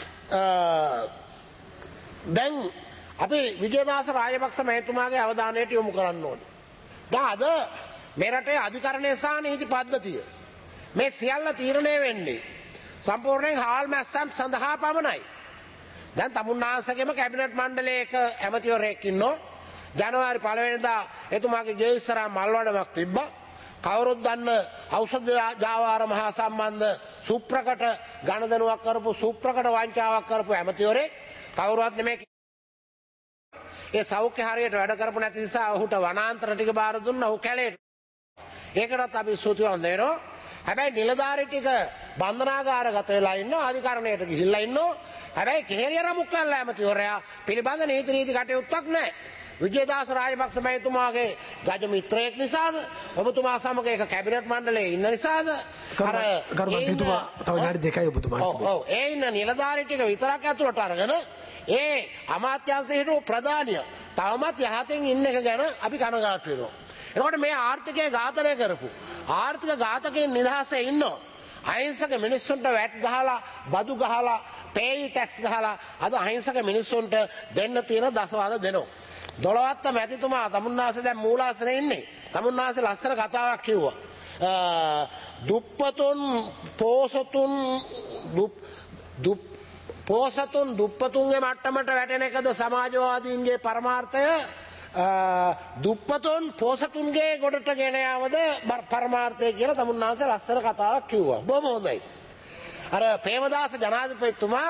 දැන් අපි විජේදාස රාජපක්ෂ මහතුමාගේ අවධානයට යොමු කරන්න ඕනේ. දැන් අද මේ රටේ අධිකරණය සහ නීති පද්ධතිය මේ සියල්ල තීරණය වෙන්නේ සම්පූර්ණයෙන් හාල් මැස්සන් සඳහා පමණයි. දැන් තමුන්නාන්සේගේම කැබිනට් මණ්ඩලයක ඇමතිවරයෙක් ඉන්නවා. ජනවාරි පළවෙනිදා එතුමාගේ ගේ ඉස්සරහා මල්වඩමක් තිබ්බා. කවුරුත් දන්න ඖෂධ ජාවාරම හා සම්බන්ධ සුප්‍රකට ගණදනුවක් කරපු සුප්‍රකට වංචාවක් කරපු ඇමතිවරයෙක් කවුරුවත් නෙමෙයි. ඒ සෞඛ්‍ය හරියට වැඩ කරපු නැති නිසා ඔහුට වනාන්තර ටික බාර දුන්නා. ඔහු කැලේට. ඒකටත් අපි ස්තුතිවන්ත වෙනවා. හැබැයි නිලධාරි ටික බන්ධනාගාරගත වෙලා ඉන්නවා. අධිකරණයට ගිහිල්ලා ඉන්නවා. හැබැයි කෙහෙලිය රමුක්කල්ලා ඇමතිවරයා පිළිබඳ නීති නීති කටයුත්තක් නැහැ. විජේදාස රාජපක්ෂ මහතුමාගේ ගජ මිත්‍රයෙක් නිසාද? ඔබතුමා සමග එක කැබිනට් මණ්ඩලයේ ඉන්න නිසාද? අර ගරු මන්ත්‍රීතුමා තව විනාඩි දෙකයි ඔබතුමාට. ඔව් ඔව් ඒ ඉන්න නිලධාරි ටික විතරක් ඇතුළට අරගෙන ඒ අමාත්‍යාංශයේ හිටපු ප්‍රධානිය තවමත් යහතෙන් ඉන්න එක ගැන අපි කනගාටු වෙනවා. එතකොට මේ ආර්ථිකය ඝාතනය කරපු ආර්ථික ඝාතකයන් නිදහසේ ඉන්නවා. අහිංසක මිනිස්සුන්ට වැට් ගහලා බදු ගහලා පේයි ටැක්ස් ගහලා අද අහිංසක මිනිස්සුන්ට දෙන්න තියෙන දසවාද දෙනවා. දොළවත්ත මැතිතුමා තමුන්නාසේ දැන් මූලාසනේ ඉන්නේ. තමුන්නාසේ ලස්සන කතාවක් කිව්වා. දුප්පතුන් පෝසතුන් දුප් පෝසතුන් දුප්පතුන්ගේ මට්ටමට වැටෙන එකද සමාජවාදීන්ගේ පරමාර්ථය? දුප්පතුන් පෝසතුන්ගේ ගොඩට ගෙන යාමද පරමාර්ථය කියලා තමුන්නාසේ ලස්සන කතාවක් කිව්වා. බොහොම හොඳයි. අර ප්‍රේමදාස ජනාධිපතිතුමා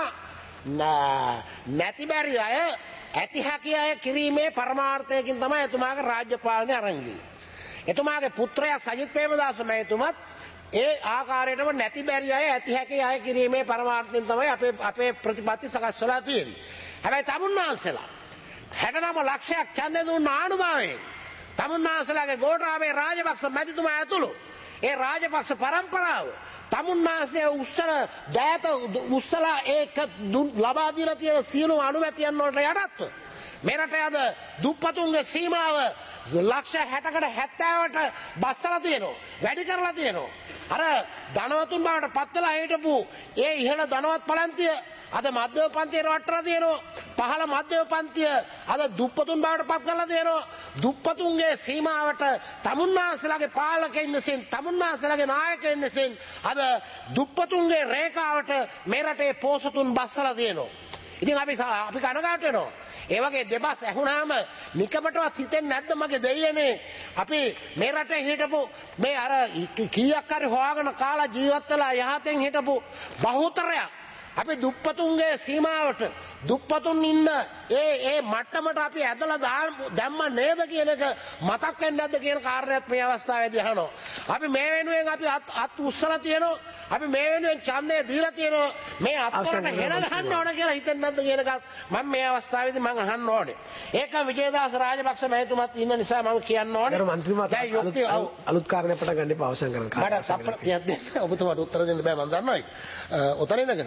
නැති බැරි අය ඇති හැකි අය කිරීමේ පරමාර්ථයකින් තමයි එතුමාගේ රාජ්‍ය පාලනය අරන් ගියේ. එතුමාගේ පුත්‍රයා සජිත් ප්‍රේමදාස මහතුමත් ඒ ආකාරයටම නැති බැරි අය ඇති හැකි අය කිරීමේ පරමාර්ථයෙන් තමයි අපේ අපේ ප්‍රතිපත්ති සකස් වෙලා තියෙන්නේ. හැබැයි තමුන්නාන්සලා හැටනම ලක්ෂයක් ඡන්දය දුන්න ආණුභාවයෙන් තමුන්නාන්සලාගේ ගෝඨාභය රාජපක්ෂ මැතිතුමා ඇතුළු ඒ රාජපක්ෂ පරම්පරාව තමුන්නාන්සේ උස්සන දෑත උස්සලා ඒක ලබා දීලා තියෙන සියලු අනුමැතියන් වලට යටත්ව මේ රටේ අද දුප්පතුන්ගේ සීමාව ලක්ෂ හැටකට හැත්තෑවට බස්සලා තියෙනවා. වැඩි කරලා තියෙනවා. අර ධනවතුන් බවට පත් වෙලා හිටපු ඒ ඉහළ ධනවත් පළන්තිය අද මධ්‍යම පන්තියට වටලා තියෙනවා. පහළ මධ්‍යම පන්තිය අද දුප්පතුන් බවට පත් කරලා තියෙනවා. දුප්පතුන්ගේ සීමාවට තමුන්නාන්සලාගේ පාලකයන් විසින් තමුන්නාන්සලාගේ නායකයන් විසින් අද දුප්පතුන්ගේ රේඛාවට මේ රටේ පෝසතුන් බස්සලා තියෙනවා. ඉතින් අපි අපි කනගාටු වෙනවා. ඒ වගේ දෙබස් ඇහුණාම නිකමටවත් හිතෙන්නේ නැද්ද මගේ දෙයියනේ අපි මේ රටේ හිටපු මේ අර කීයක් හරි හොයාගෙන කාලා ජීවත් වෙලා යහතෙන් හිටපු බහුතරයක් අපි දුප්පතුන්ගේ සීමාවට දුප්පතුන් ඉන්න ඒ ඒ මට්ටමට අපි ඇදලා දැම්ම නේද කියන එක මතක් වෙන්නේ නැද්ද කියන කාරණයක් මේ අවස්ථාවේදී අහනවා. අපි මේ වෙනුවෙන් අපි අත් උස්සලා තියෙනවා. අපි මේ වෙනුවෙන් ඡන්දය දීලා තියෙනවා. මේ අත්වලට හෙළ ගහන්න ඕන කියලා හිතෙන්නේ නැද්ද කියන එකත් මම මේ අවස්ථාවේදී මම අහන්න ඕනේ. ඒක විජේදාස රාජපක්ෂ මහතුමත් ඉන්න නිසා මම කියන්න ඕනේ. ගරු මන්ත්‍රීතුමා අලුත් කාරණයක් පටන් ගන්න එපා අවසන් කරන්න. මට තප්පර තියක් දෙන්න ඔබතුමාට උත්තර දෙන්න බෑ මම දන්නවා ඒක. ඔතන ඉඳගෙන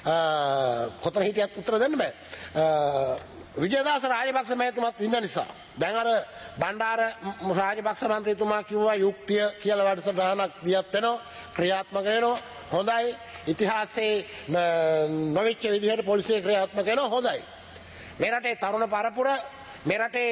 කොතන හිටියත් උත්තර දෙන්න බෑ. විජේදාස රාජපක්ෂ මහතුමත් ඉන්න නිසා දැන් අර බණ්ඩාර රාජපක්ෂ මන්ත්‍රීතුමා කිව්වා යුක්තිය කියලා වැඩසටහනක් දියත් වෙනවා ක්‍රියාත්මක වෙනවා හොඳයි. ඉතිහාසයේ නොවිච්ච විදිහට පොලිසිය ක්‍රියාත්මක වෙනවා හොඳයි. මේ රටේ තරුණ පරපුර මේ රටේ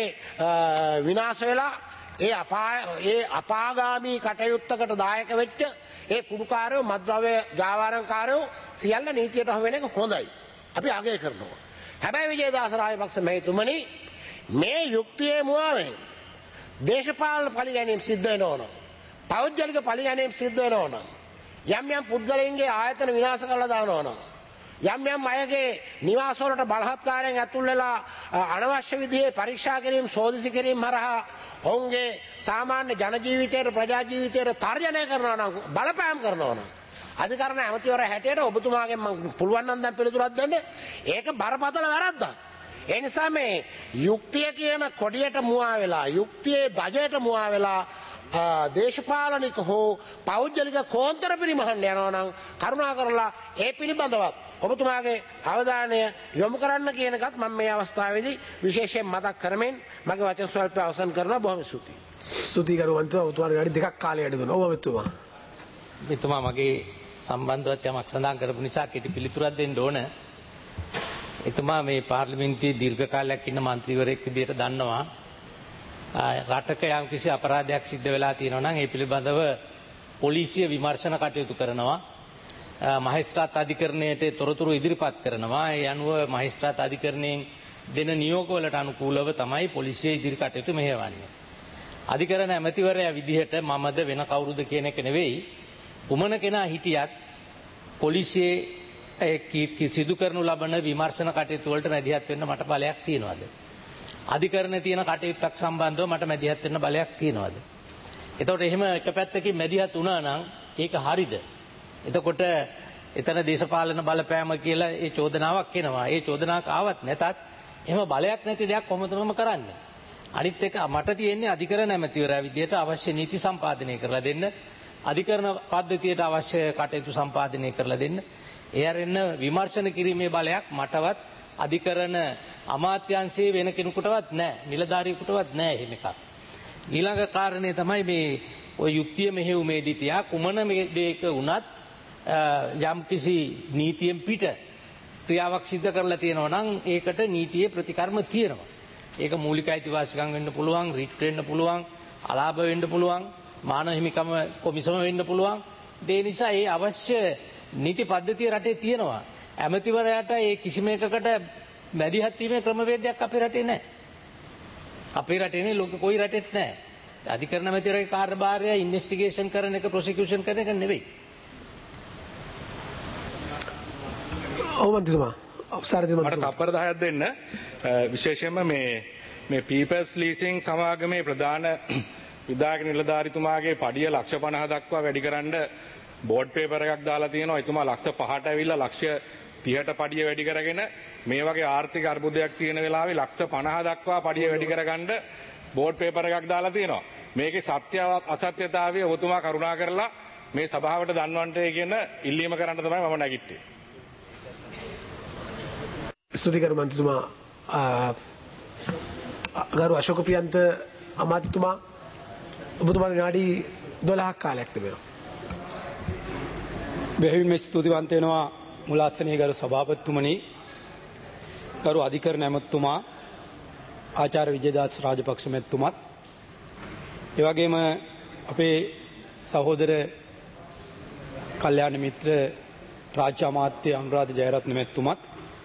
විනාශ වෙලා ඒ අපා ඒ අපාගාමී කටයුත්තකට දායක වෙච්ච ඒ කුඩුකාරයෝ මද්ද්‍රව්‍ය ජාවාරම්කාරයෝ සියල්ල නීතියට අහු වෙන එක හොඳයි. අපි අගය කරනවා. හැබැයි විජේදාස රාජපක්ෂ මහතුමනි මේ යුක්තියේ මුවාවෙන් දේශපාලන පරිගැනීම් සිද්ධ වෙනවා නම් පෞද්ගලික පරිගැනීම් සිද්ධ වෙනවා නම් යම් යම් පුද්ගලයන්ගේ ආයතන විනාශ කරලා දානවා නම් යම් යම් අයගේ නිවාස වලට බලහත්කාරයෙන් ඇතුල් වෙලා අනවශ්‍ය විදිහේ පරීක්ෂා කිරීම සෝදිසි කිරීම හරහා ඔවුන්ගේ සාමාන්‍ය ජන ජීවිතයට ප්‍රජා ජීවිතයට තර්ජනය කරනවා නම් බලපෑම් කරනවා නම් අධිකරණ ඇමතිවරයා හැටියට ඔබතුමාගෙන් මම පුළුවන් නම් දැන් පිළිතුරක් දෙන්න. ඒක බරපතල වැරද්දක්. ඒ නිසා මේ යුක්තිය කියන කොඩියට මුවා වෙලා යුක්තියේ දජයට මුවා වෙලා දේශපාලනික හෝ පෞද්ගලික කෝන්තර පිරිමහන්න යනවා නම් කරුණා කරලා ඒ පිළිබඳවත් ඔබතුමාගේ අවධානය යොමු කරන්න කියන එකත් මම මේ අවස්ථාවේදී විශේෂයෙන් මතක් කරමින් මගේ වචන ස්වල්ප අවසන් කරනවා. බොහොම ස්තුතියි. ස්තුතියි කරුවන්තුමා. ඔබතුමාට විනාඩි දෙකක් කාලය වැඩි දුන්නා. ඔව් ඔබතුමා. එතුමා මගේ සම්බන්ධවත් යමක් සඳහන් කරපු නිසා කෙටි පිළිතුරක් දෙන්න ඕන. එතුමා මේ පාර්ලිමේන්තුවේ දීර්ඝ කාලයක් ඉන්න മന്ത്രിවරයෙක් විදිහට දන්නවා රටක යම් කිසි අපරාධයක් සිද්ධ වෙලා තියෙනවා නම් ඒ පිළිබඳව පොලිසිය විමර්ශන කටයුතු කරනවා. මහේස්ත්‍රාත් අධිකරණයට තොරතුරු ඉදිරිපත් කරනවා. ඒ අනුව මහේස්ත්‍රාත් අධිකරණයෙන් දෙන නියෝගවලට අනුකූලව තමයි පොලිසිය ඉදිරි කටයුතු මෙහෙයවන්නේ. අධිකරණ ඇමතිවරයා විදිහට මමද වෙන කවුරුද කියන එක නෙවෙයි. කුමන කෙනා හිටියත් පොලිසියේ සිදු කරනු ලබන විමර්ශන කටයුතු වලට මැදිහත් වෙන්න මට බලයක් තියනවාද? අධිකරණයේ තියෙන කටයුත්තක් සම්බන්ධව මට මැදිහත් වෙන්න බලයක් තියනවාද? එතකොට එහෙම එක පැත්තකින් මැදිහත් වුණා නම් ඒක හරිද? එතකොට එතන දේශපාලන බලපෑම කියලා ඒ චෝදනාවක් එනවා. ඒ චෝදනාවක් ආවත් නැතත් එහෙම බලයක් නැති දෙයක් කොහොමද මම කරන්නේ? අනිත් එක මට තියෙන්නේ අධිකරණ ඇමතිවරයා විදියට අවශ්‍ය නීති සම්පාදනය කරලා දෙන්න. අධිකරණ පද්ධතියට අවශ්‍ය කටයුතු සම්පාදනය කරලා දෙන්න. ඒ අරින්න විමර්ශන කිරීමේ බලයක් මටවත් අධිකරණ අමාත්‍යාංශයේ වෙන කෙනෙකුටවත් නැහැ. නිලධාරියෙකුටවත් නැහැ එහෙම එකක්. ඊළඟ කාරණේ තමයි මේ ඔය යුක්තිය මෙහෙයුමේදී තියා කුමන මේ දෙයක වුණත් යම් කිසි නීතියෙන් පිට ක්‍රියාවක් සිදු කරලා තියෙනවා නම් ඒකට නීතියේ ප්‍රතිකර්ම තියෙනවා. ඒක මූලික අයිතිවාසිකම් වෙන්න පුළුවන්, රිට් වෙන්න පුළුවන්, අලාභ වෙන්න පුළුවන්, මානව හිමිකම කොමිසම වෙන්න පුළුවන්. ඒ නිසා ඒ අවශ්‍ය නීති පද්ධතිය රටේ තියෙනවා. ඇමතිවරයාට ඒ කිසිම එකකට මැදිහත් වීමේ ක්‍රමවේදයක් අපේ රටේ නැහැ. අපේ රටේ නේ ලෝක කොයි රටෙත් නැහැ. අධිකරණ ඇමතිවරයාගේ කාර්යභාරය ඉන්වෙස්ටිගේෂන් කරන එක, ප්‍රොසිකියුෂන් කරන එක නෙවෙයි. ඔව් මන්ත්‍රීතුමා. මට තප්පර දහයක් දෙන්න. විශේෂයෙන්ම මේ මේ පීපල්ස් ලීසිං සමාගමේ ප්‍රධාන විධායක නිලධාරිතුමාගේ පඩිය ලක්ෂ පනහ දක්වා වැඩි කරන්න බෝඩ් පේපර් එකක් දාලා තියෙනවා. එතුමා ලක්ෂ පහට ඇවිල්ලා ලක්ෂ තිහට පඩිය වැඩි කරගෙන මේ වගේ ආර්ථික අර්බුදයක් තියෙන වෙලාවේ ලක්ෂ පනහ දක්වා පඩිය වැඩි කරගන්න බෝඩ් පේපර් එකක් දාලා තියෙනවා. මේකේ සත්‍යවත් අසත්‍යතාවය ඔබතුමා කරුණා කරලා මේ සභාවට දන්වන්නට කියන ඉල්ලීම කරන්න තමයි මම නැගිට්ටේ. ස්තුතිකරු මන්ත්‍රීතුමා. ගරු අශෝක ප්‍රියන්ත අමාත්‍යතුමා ඔබතුමාට විනාඩි දොළහක් කාලයක් තිබෙනවා. බෙහෙවින්ම ස්තුතිවන්ත වෙනවා මුලාසනයේ ගරු සභාපතිතුමනි, ගරු අධිකරණ ඇමතුමා, ආචාර්ය විජේදාස් රාජපක්ෂ මැතිතුමත්, ඒ වගේම අපේ සහෝදර කල්යාණ මිත්‍ර රාජ්‍ය අමාත්‍ය අනුරාධ ජයරත්න මැතිතුමත්,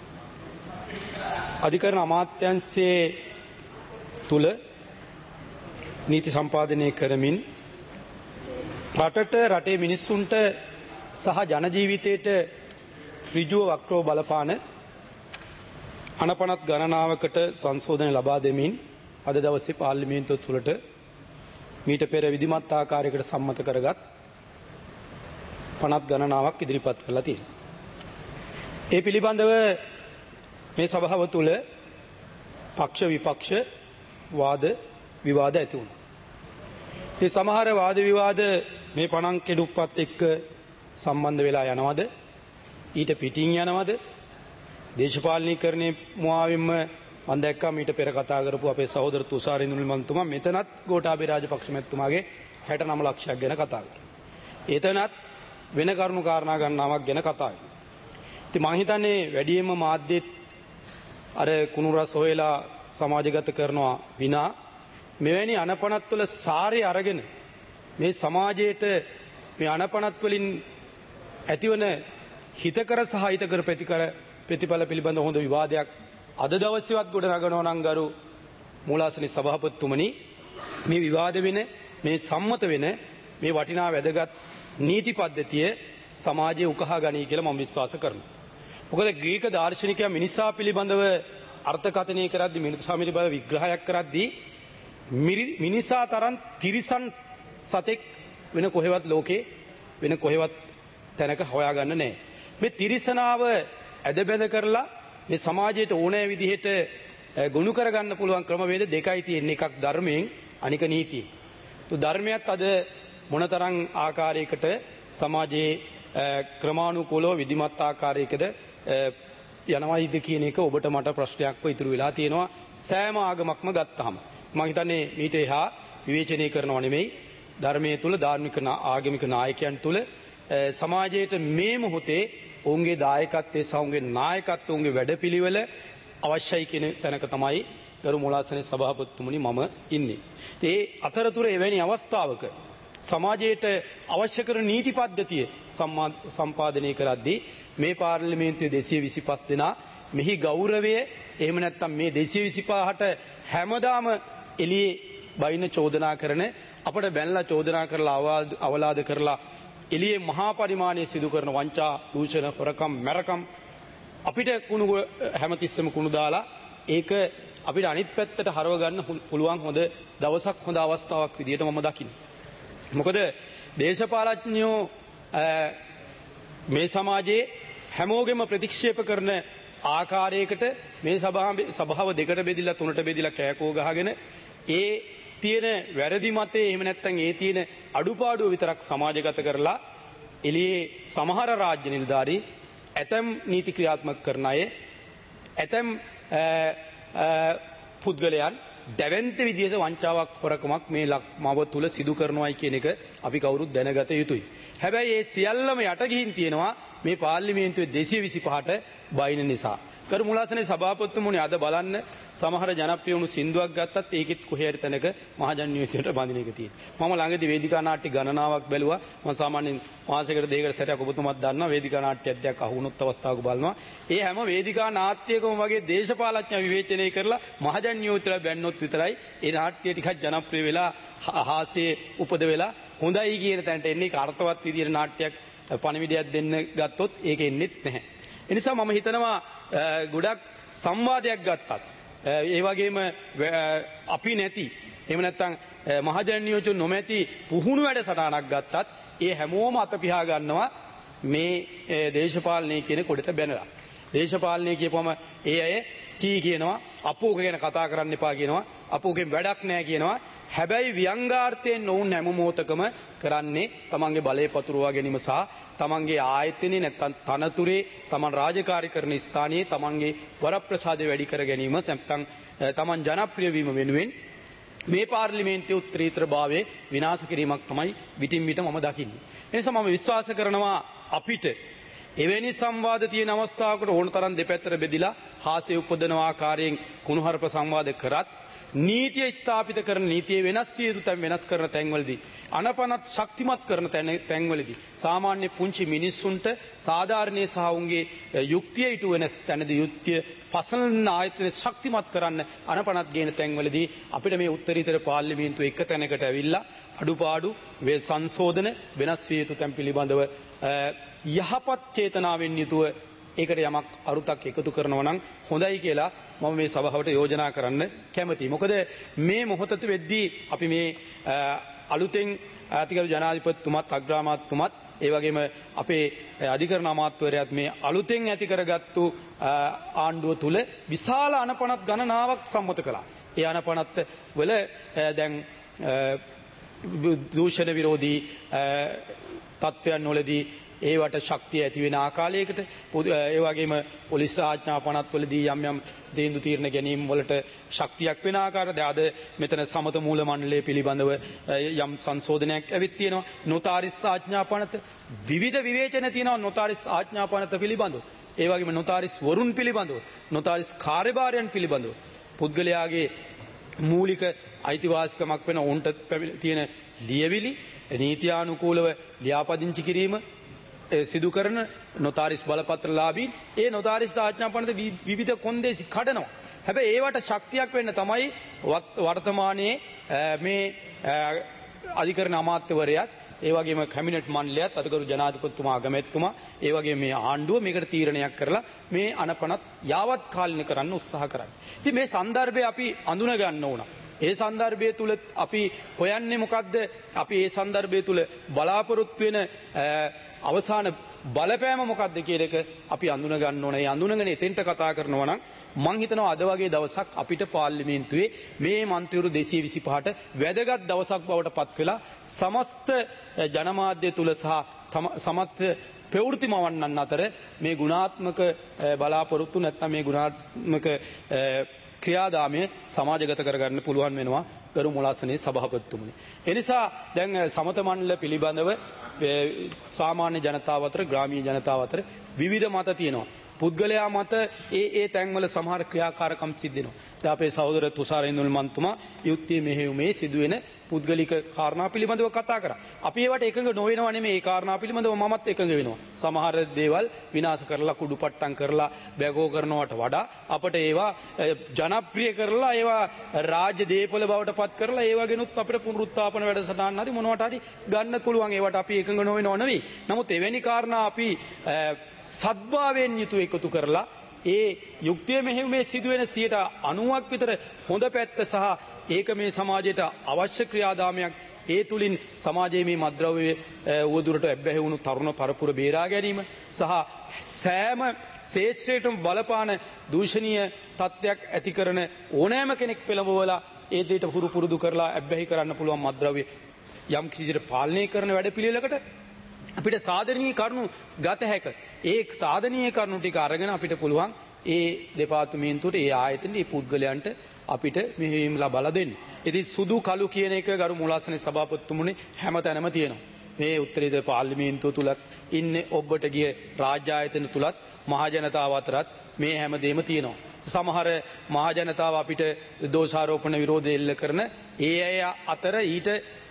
අධිකරණ අමාත්‍යංශයේ තුල නීති සම්පාදනය කරමින් රටට, රටේ මිනිස්සුන්ට සහ ජන ජීවිතයට ඍජුව වක්‍රව බලපාන අනපනත් ගණනාවකට සංශෝධන ලබා දෙමින් අද දවසේ පාර්ලිමේන්තුව තුළට මීට පෙර විධිමත් ආකාරයකට සම්මත කරගත් පනත් ගණනාවක් ඉදිරිපත් කරලා තියෙනවා. ඒ පිළිබඳව මේ සභාව තුළ පක්ෂ විපක්ෂ වාද විවාද ඇති වුණා. ඒ සමහර වාද විවාද මේ පණන් කෙඩුප්පත් එක්ක සම්බන්ධ වෙලා යනවද? ඊට පිටින් යනවද? දේශපාලනීකරණයේ මුවාවෙන්ම මම දැක්කා මීට පෙර කතා කරපු අපේ සහෝදර තුෂාර ඉන්දුනිල් මන්තුමා මෙතනත් ගෝඨාභය රාජපක්ෂ මැතිතුමාගේ හැට නව ලක්ෂයක් ගැන කතා කරා. එතනත් වෙන කරුණු කාරණා ගණනාවක් ගැන කතා කරා. ඉතින් මම හිතන්නේ වැඩියෙන්ම මාධ්‍යෙත් අර කුණු රස හොයලා සමාජගත කරනවා විනා මෙවැනි අනපනත් වල සාරය අරගෙන මේ සමාජයේට මේ අනපනත් වලින් ඇතිවන හිතකර සහ හිතකර ප්‍රතිකර ප්‍රතිඵල පිළිබඳ හොඳ විවාදයක් අද දවසේවත් ගොඩ නගනවා නම් ගරු මූලාසනයේ සභාපතිතුමනි, මේ විවාද වෙන, මේ සම්මත වෙන මේ වටිනා වැදගත් නීති පද්ධතිය සමාජයේ උකහා ගනී කියලා මම විශ්වාස කරනවා. මොකද ග්‍රීක දාර්ශනිකයා මිනිසා පිළිබඳව අර්ථකථනය කරද්දී, මිනිසා පිළිබඳව විග්‍රහයක් කරද්දී මිනිසා තරම් තිරිසන් සතෙක් වෙන කොහෙවත් ලෝකේ වෙන කොහෙවත් තැනක හොයාගන්න නැහැ. මේ තිරිසනාව ඇද බැඳ කරලා මේ සමාජයට ඕනෑ විදිහට ගොනු කරගන්න පුළුවන් ක්‍රමවේද දෙකයි තියෙන්නේ. එකක් ධර්මයෙන් අනික නීතිය. તો ධර්මයත් අද මොනතරම් ආකාරයකට සමාජයේ ක්‍රමානුකූලව විධිමත් ආකාරයකට යනවායිද කියන එක ඔබට මට ප්‍රශ්නයක්ව ඉතුරු වෙලා තියෙනවා. සෑම ආගමක්ම ගත්තාම මම හිතන්නේ මීට එහා විවේචනය කරනව නෙමෙයි ධර්මයේ තුල ධාර්මික ආගමික නායකයන් තුල සමාජයට මේ මොහොතේ ඔවුන්ගේ දායකත්වයේ සහ ඔවුන්ගේ නායකත්වයේ ඔවුන්ගේ වැඩපිළිවෙල අවශ්‍යයි කියන තැනක තමයි ගරු මුලාසනේ සභාපතිතුමනි මම ඉන්නේ. ඒ අතරතුර එවැනි අවස්ථාවක සමාජයට අවශ්‍ය කරන නීති පද්ධතිය සම්පාදනය කරද්දී මේ පාර්ලිමේන්තුවේ දෙසිය විසිපහ දෙනා මෙහි ගෞරවය එහෙම නැත්නම් මේ දෙසිය විසිපහට හැමදාම එළියේ බයින චෝදනා කරන අපට බැලලා චෝදනා කරලා අවලාද කරලා එළියේ මහා පරිමාණයේ සිදු කරන වංචා දූෂණ හොරකම් මරකම් අපිට කුණු හැමතිස්සෙම කුණු දාලා ඒක අපිට අනිත් පැත්තට හරව ගන්න පුළුවන් හොඳ දවසක් හොඳ අවස්ථාවක් විදියට මම දකිනවා. මොකද දේශපාලඥයෝ මේ සමාජයේ හැමෝගෙම ප්‍රතික්ෂේප කරන ආකාරයකට මේ සභාව දෙකට බෙදිලා තුනට බෙදිලා කෑකෝ ගහගෙන ඒ තියෙන වැරදි මතේ එහෙම නැත්නම් ඒ තියෙන අඩුපාඩුව විතරක් සමාජගත කරලා එළියේ සමහර රාජ්‍ය නිලධාරී ඇතම් නීති ක්‍රියාත්මක කරන අය ඇතම් පුද්ගලයන් දැවැන්ත විදිහට වංචාවක් හොරකමක් මේ මව තුල සිදු කරනවායි කියන එක අපි කවුරුත් දැනගත යුතුයි. හැබැයි ඒ සියල්ලම යට ගිහින් තියෙනවා මේ පාර්ලිමේන්තුවේ දෙසිය විසිපහට බයින නිසා. කරු මුලාසනේ සභාපතිතුමනි අද බලන්න සමහර ජනප්‍රිය වුණු සින්දුවක් ගත්තත් ඒකෙත් කොහේ හරි තැනක මහජන නියෝජනයට බඳින එක තියෙනවා. මම ළඟදී වේදිකා නාට්‍ය ගණනාවක් බැලුවා. මම සාමාන්‍යයෙන් මාසෙකට දෙකකට සැරයක් ඔබතුමාත් දන්නවා වේදිකා නාට්‍ය අධ්‍යයක් අහු වුණොත් අවස්ථාවක බලනවා. ඒ හැම වේදිකා නාට්‍යයකම වගේ දේශපාලඥ විවේචනය කරලා මහජන නියෝජනයට බැන්නොත් විතරයි ඒ නාට්‍ය ටිකක් ජනප්‍රිය වෙලා හාස්‍යයේ උපද වෙලා හොඳයි කියන තැනට එන්නේ. අර්ථවත් විදියට නාට්‍යයක් පණිවිඩයක් දෙන්න ගත්තොත් ඒක එන්නේත් නැහැ. එනිසා මම හිතනවා ගොඩක් සංවාදයක් ගත්තත් ඒ වගේම අපි නැති එහෙම නැත්නම් මහජන නියෝජන නොමැති පුහුණු වැඩසටහනක් ගත්තත් ඒ හැමෝම අත පිහා ගන්නවා මේ දේශපාලනය කියන කොටට බැනලා. දේශපාලනය කියපුවම ඒ අය චී කියනවා අපෝක ගැන කතා කරන්න එපා කියනවා අපෝකෙන් වැඩක් නැහැ කියනවා. හැබැයි ව්‍යංගාර්ථයෙන් නොවුන් හැම මොහොතකම කරන්නේ තමන්ගේ බලය පතුරවා ගැනීම සහ තමන්ගේ ආයතනයේ නැත්නම් තනතුරේ තමන් රාජකාරී කරන ස්ථානයේ තමන්ගේ වරප්‍රසාදය වැඩි කර ගැනීම නැත්නම් තමන් ජනප්‍රිය වීම වෙනුවෙන් මේ පාර්ලිමේන්තුවේ උත්තරීතරභාවයේ විනාශ කිරීමක් තමයි විටින් විට මම දකින්නේ. ඒ නිසා මම විශ්වාස කරනවා අපිට එවැනි සංවාද තියෙන අවස්ථාවකට ඕන තරම් දෙපැත්තට බෙදිලා හාස්‍ය උපදවන ආකාරයෙන් කුණුහරුප සංවාද කරත් නීතිය ස්ථාපිත කරන නීතිය වෙනස් විය යුතු තැන් වෙනස් කරන තැන්වලදී අනපනත් ශක්තිමත් කරන තැන්වලදී සාමාන්‍ය පුංචි මිනිස්සුන්ට සාධාරණයේ සහ උන්ගේ යුක්තිය ඊට වෙන තැනදී යුක්තිය පසලන ආයතන ශක්තිමත් කරන්න අනපනත් ගේන තැන්වලදී අපිට මේ උත්තරීතර පාර්ලිමේන්තුව එක තැනකට ඇවිල්ලා අඩුපාඩු වේ සංශෝධන වෙනස් විය යුතු තැන් පිළිබඳව යහපත් චේතනාවෙන් යුතුව ඒකට යමක් අරුතක් එකතු කරනවා නම් හොඳයි කියලා මම මේ සභාවට යෝජනා කරන්න කැමතියි. මොකද මේ මොහොතට වෙද්දී අපි මේ අලුතෙන් අතිගරු ජනාධිපතිතුමත් අග්‍රාමාත්‍යතුමත් ඒ වගේම අපේ අධිකරණ අමාත්‍යවරයාත් මේ අලුතෙන් ඇති කරගත්තු ආණ්ඩුව තුල විශාල අනපනත් ගණනාවක් සම්මත කළා. ඒ අනපනත් වල දැන් දූෂණ විරෝධී තත්ත්වයන් වලදී ඒවට ශක්තිය ඇති වෙන ආකාරයකට ඒ වගේම පොලිස් ආඥා පනත්වලදී යම් යම් තීන්දුව తీරන ගැනීම වලට ශක්තියක් වෙන ආකාරයට අද මෙතන සමත මූල මණ්ඩලය පිළිබඳව යම් සංශෝධනයක් ඇවිත් තියෙනවා. නොතාරිස් ආඥා පනත විවිධ විවේචන තියෙනවා නොතාරිස් ආඥා පනත පිළිබඳව. ඒ වගේම නොතාරිස් වරුන් පිළිබඳව නොතාරිස් කාර්යභාරයන් පිළිබඳව පුද්ගලයාගේ මූලික අයිතිවාසිකමක් වෙන උන්ට තියෙන ලියවිලි නීතියානුකූලව ලියාපදිංචි කිරීම සිදු කරන නොතාරිස් බලපත්‍රලාභීන් ඒ නොතාරිස් ආඥා පනත විවිධ කොන්දේසි කඩනවා. හැබැයි ඒවට ශක්තියක් වෙන්න තමයි වර්තමානයේ මේ අධිකරණ අමාත්‍යවරයාත් ඒ වගේම කැබිනට් මණ්ඩලයත් අධිකරු ජනාධිපතිතුමා අගමැතිතුමා ඒ වගේම මේ ආණ්ඩුව මේකට තීරණයක් කරලා මේ අනපනත් යාවත් කාලින කරන්න උත්සාහ කරන්නේ. ඉතින් මේ સંદર્ભය අපි අඳුන ගන්න ඕන. ඒ සන්දර්භය තුල අපි හොයන්නේ මොකද්ද? අපි ඒ සන්දර්භය තුල බලාපොරොත්තු වෙන අවසාන බලපෑම මොකක්ද කියන එක අපි අඳුන ගන්න ඕනේ. ඒ අඳුනගෙන එතෙන්ට කතා කරනවා නම් මං හිතනවා අද වගේ දවසක් අපිට පාර්ලිමේන්තුවේ මේ මන්ත්‍රීවරු දෙසිය විසිපහට වැදගත් දවසක් බවට පත් වෙලා සමස්ත ජනමාධ්‍ය තුල සහ සමස්ත ප්‍රවෘත්ති මවන්නන් අතර මේ ගුණාත්මක බලාපොරොත්තු නැත්නම් මේ ගුණාත්මක ක්‍රියාදාමය සමාජගත කරගන්න පුළුවන් වෙනවා ගරු මුලාසනේ සභාපතිතුමනි. එනිසා දැන් සමත මණ්ඩල පිළිබඳව සාමාන්‍ය ජනතාව අතර ග්‍රාමීය ජනතාව අතර විවිධ මත තියෙනවා. පුද්ගලයා මත ඒ ඒ තැන්වල සමහර ක්‍රියාකාරකම් සිද්ධ වෙනවා. දැන් අපේ සහෝදර තුෂාර ඉන්දුල් මන්තුමා යුක්තිය මෙහෙයුමේ සිදුවෙන පුද්ගලික කාරණා පිළිබඳව කතා කරා. අපි ඒවට එකඟ නොවෙනව නෙමෙයි. ඒ කාරණා පිළිබඳව මමත් එකඟ වෙනවා. සමහර දේවල් විනාශ කරලා කුඩුපට්ටම් කරලා බැගෝ කරනවට වඩා අපිට ඒවා ජනප්‍රිය කරලා ඒවා රාජ්‍ය දේපල බවට පත් කරලා ඒවා ගෙනුත් අපිට පුනරුත්ථාපන වැඩසටහන් හරි මොනවට හරි ගන්න පුළුවන්. ඒවට අපි එකඟ නොවෙනව නෙවෙයි. නමුත් එවැනි කාරණා අපි සද්භාවයෙන් යුතුව එකතු කරලා ඒ යුක්තිය මෙහෙයුමේ සිදුවෙන සියයට අනූවක් විතර හොඳ පැත්ත සහ ඒක මේ සමාජයට අවශ්‍ය ක්‍රියාදාමයක් ඒ තුලින් සමාජයේ මේ මද්ද්‍රව්‍ය උවදුරට ඇබ්බැහි වුණු තරුණ පරපුර බේරා ගැනීම සහ සෑම ශේෂ්ත්‍රයටම බලපාන දූෂණීය තත්ත්වයක් ඇති කරන ඕනෑම කෙනෙක් පෙළඹවලා ඒ දෙයට හුරු පුරුදු කරලා ඇබ්බැහි කරන්න පුළුවන් මද්ද්‍රව්‍ය යම් කිසිට පාලනය කරන වැඩපිළිවෙලකට අපිට සාධනීය කරුණු ගත හැක. ඒ සාධනීය කරුණු ටික අරගෙන අපිට පුළුවන් ඒ දෙපාර්තමේන්තුවට ඒ ආයතනයේ ඒ පුද්ගලයන්ට අපිට මෙහෙයුම් ලබා දෙන්න. ඉතින් සුදු කළු කියන එක ගරු මුලාසනේ සභාපතිතුමනි හැමතැනම තියෙනවා. මේ උත්තරීතර පාර්ලිමේන්තුව තුලත් ඉන්නේ ඔබට ගිය රාජ්‍ය ආයතන තුලත් මහ ජනතාව අතරත් මේ හැමදේම තියෙනවා. සමහර මහ ජනතාව අපිට දෝෂාරෝපණ විරෝධය එල්ල කරන ඒ අය අතර ඊට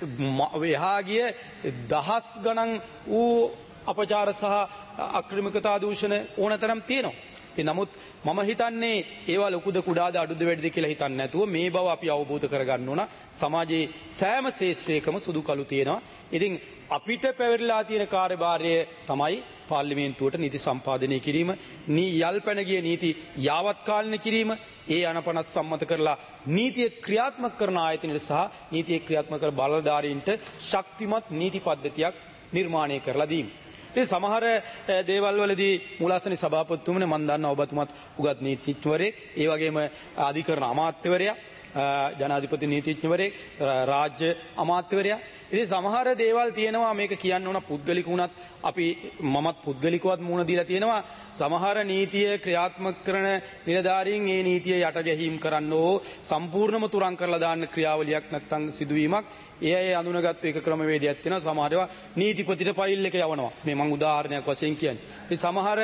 එහා ගිය දහස් ගණන් වූ අපචාර සහ අක්‍රමිකතා දූෂණ ඕනතරම් තියෙනවා. ඒ නමුත් මම හිතන්නේ ඒවා ලොකුද කුඩාද අඩුද වැඩිද කියලා හිතන්නේ නැතුව මේ බව අපි අවබෝධ කරගන්න ඕන. සමාජයේ සෑම ශේෂ්ත්‍රයකම සුදු කළු තියෙනවා. ඉතින් අපිට පැවරිලා තියෙන කාර්යභාරය තමයි පාර්ලිමේන්තුවට නීති සම්පාදනය කිරීම, නී යල්පැන ගිය නීති යාවත්කාලින කිරීම, ඒ අනපනත් සම්මත කරලා නීතිය ක්‍රියාත්මක කරන ආයතනවල සහ නීතිය ක්‍රියාත්මක කර බලධාරීන්ට ශක්තිමත් නීති පද්ධතියක් නිර්මාණය කරලා දීම. ඉතින් සමහර දේවල් වලදී මුලාසනේ සභාපතිතුමනි මම දන්නවා ඔබතුමත් උගත් නීතිඥවරයෙක්, ඒ වගේම අධිකරණ අමාත්‍යවරයා, ජනාධිපති නීතිඥවරයෙක්, රාජ්‍ය අමාත්‍යවරයා. ඉතින් සමහර දේවල් තියෙනවා මේක කියන්න ඕන පුද්ගලික වුණත් අපි මමත් පුද්ගලිකවත් මුණ දීලා තියෙනවා. සමහර නීතිය ක්‍රියාත්මක කරන නිලධාරීන් ඒ නීතිය යට ගැහිම් කරන්න ඕ සම්පූර්ණම තුරන් කරලා දාන්න ක්‍රියාවලියක් නැත්තම් සිදුවීමක් ඒ අය අඳුනගත්තු එක ක්‍රමවේදයක් තියෙනවා. සමහරවා නීතිපතිට ෆයිල් එක යවනවා. මේ මම උදාහරණයක් වශයෙන් කියන්නේ. ඉතින් සමහර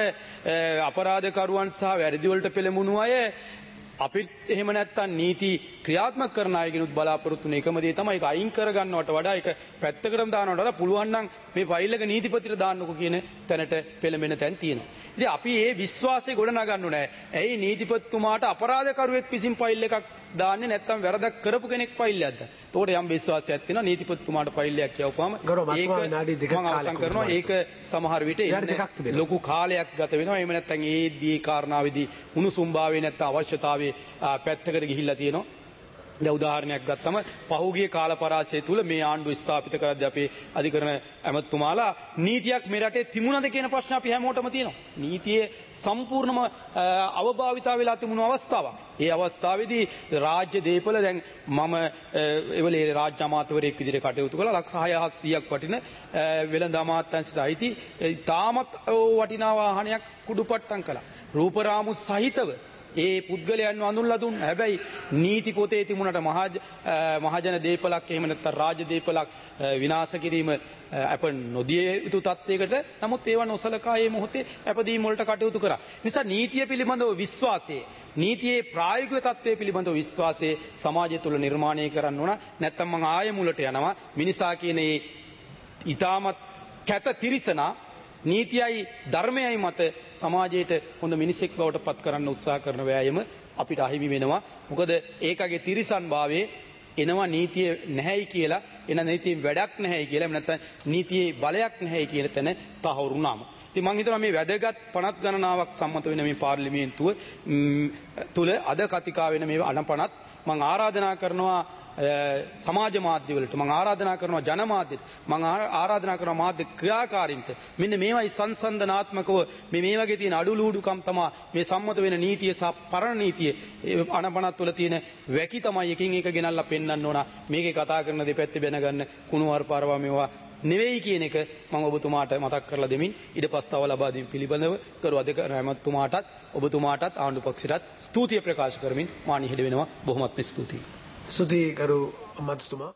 අපරාධකරුවන් සහ වැරදි වලට පෙළඹුණු අය අපිත් එහෙම නැත්තම් නීති ක්‍රියාත්මක කරන අයගෙනුත් බලාපොරොත්තු වෙන එකම දේ තමයි ඒක අයින් කරගන්නවට වඩා ඒක පැත්තකටම දානවට වඩා පුළුවන් නම් මේ ෆයිල් එක නීතිපතිට දාන්නකෝ කියන තැනට පෙළඹෙන තැන් තියෙනවා. ඉතින් අපි මේ විශ්වාසය ගොඩනගන්න ඕනේ. ඇයි නීතිපතිතුමාට අපරාධකරුවෙක් විසින් ෆයිල් එකක් දාන්නේ නැත්තම් වැරදක් කරපු කෙනෙක් ෆයිල් එකක් දාන්න. ඒකට යම් විශ්වාසයක් තියෙනවා නීතිපතිතුමාට ෆයිල් එකක් යවපුවාම ඒක මම අවසන් කරනවා. ඒක සමහර විට ලොකු කාලයක් ගත වෙනවා. එහෙම නැත්තම් ඒදී කාරණාවේදී උණුසුම්භාවයේ නැත්තම් අවශ්‍යතාවයේ පැත්තකට ගිහිල්ලා තියෙනවා. දැන් උදාහරණයක් ගත්තම පහුගිය කාල පරාසය තුල මේ ආණ්ඩුව ස්ථාපිත කරද්දී අපේ අධිකරණ ඇමතුමාලා නීතියක් මේ රටේ තිබුණද කියන ප්‍රශ්න අපි හැමෝටම තියෙනවා. නීතියේ සම්පූර්ණම අවභාවිතා වෙලා තිබුණු අවස්ථාවක්. ඒ අවස්ථාවේදී රාජ්‍ය දේපල දැන් මම එවලේ රාජ්‍ය අමාත්‍යවරයෙක් විදිහට කටයුතු කළා. ලක්ෂ හය හත්සියයක් වටින වෙළඳ අමාත්‍යාංශයට අයිති තාමත් වටිනා වාහනයක් කුඩුපට්ටම් කළා. රූපරාමු සහිතව ඒ පුද්ගලයන් වඳුන්ලා දුන්න. හැබැයි නීති පොතේ තිබුණට මහජන දේපලක් එහෙම නැත්නම් රාජ්‍ය දේපලක් විනාශ කිරීම අප නොදිය යුතු තත්යකට නමුත් ඒව නොසලකා මේ මොහොතේ අපදීම් වලට කටයුතු කරා. නිසා නීතිය පිළිබඳව විශ්වාසය, නීතියේ ප්‍රායෝගික තත්ත්වය පිළිබඳව විශ්වාසය සමාජය තුළ නිර්මාණය කරන්න ඕන. නැත්නම් මම ආයෙ මුලට යනවා. මිනිසා කියන මේ ඊටමත් කැත තිරිසනා නීතියයි ධර්මයයි මත සමාජයට හොඳ මිනිසෙක් බවට පත් කරන්න උත්සාහ කරන වෑයම අපිට අහිමි වෙනවා. මොකද ඒකගේ තිරිසන් භාවයේ එනවා නීතිය නැහැයි කියලා, එන නීතියෙන් වැඩක් නැහැයි කියලා, එහෙම නැත්නම් නීතියේ බලයක් නැහැයි කියන තැන තහවුරු වුණාම. ඉතින් මම හිතනවා මේ වැදගත් පනත් ගණනාවක් සම්මත වෙන මේ පාර්ලිමේන්තුව තුල අද කතිකා වෙන මේ අනපනත් මම ආරාධනා කරනවා සමාජ මාධ්‍යවලට මම ආරාධනා කරනවා ජනමාධ්‍යට මම ආරාධනා කරනවා මාධ්‍ය ක්‍රියාකාරීන්ට මෙන්න මේවයි සංසන්දනාත්මකව මේ මේ වගේ තියෙන අඩුලූඩුකම් තමයි මේ සම්මත වෙන නීතිය සහ පරණ නීතිය අනපනත් වල තියෙන වැකි තමයි එකින් එක ගෙනල්ලා පෙන්වන්න ඕන මේකේ කතා කරන දෙපැත්තේ බැනගන්න කුණු වර්පාරවා මේවා නෙවෙයි කියන එක මම ඔබතුමාට මතක් කරලා දෙමින් ඉඩ ප්‍රස්තාව ලබා දීම පිළිබඳව කරු අධිකාරී ඇමතුමාටත් ඔබතුමාටත් ආණ්ඩු පක්ෂයටත් ස්තුතිය ප්‍රකාශ කරමින් මා නිහඬ වෙනවා බොහොමත්ම ස්තුතියි. ස්තුතියි කරු අමාත්‍යතුමා.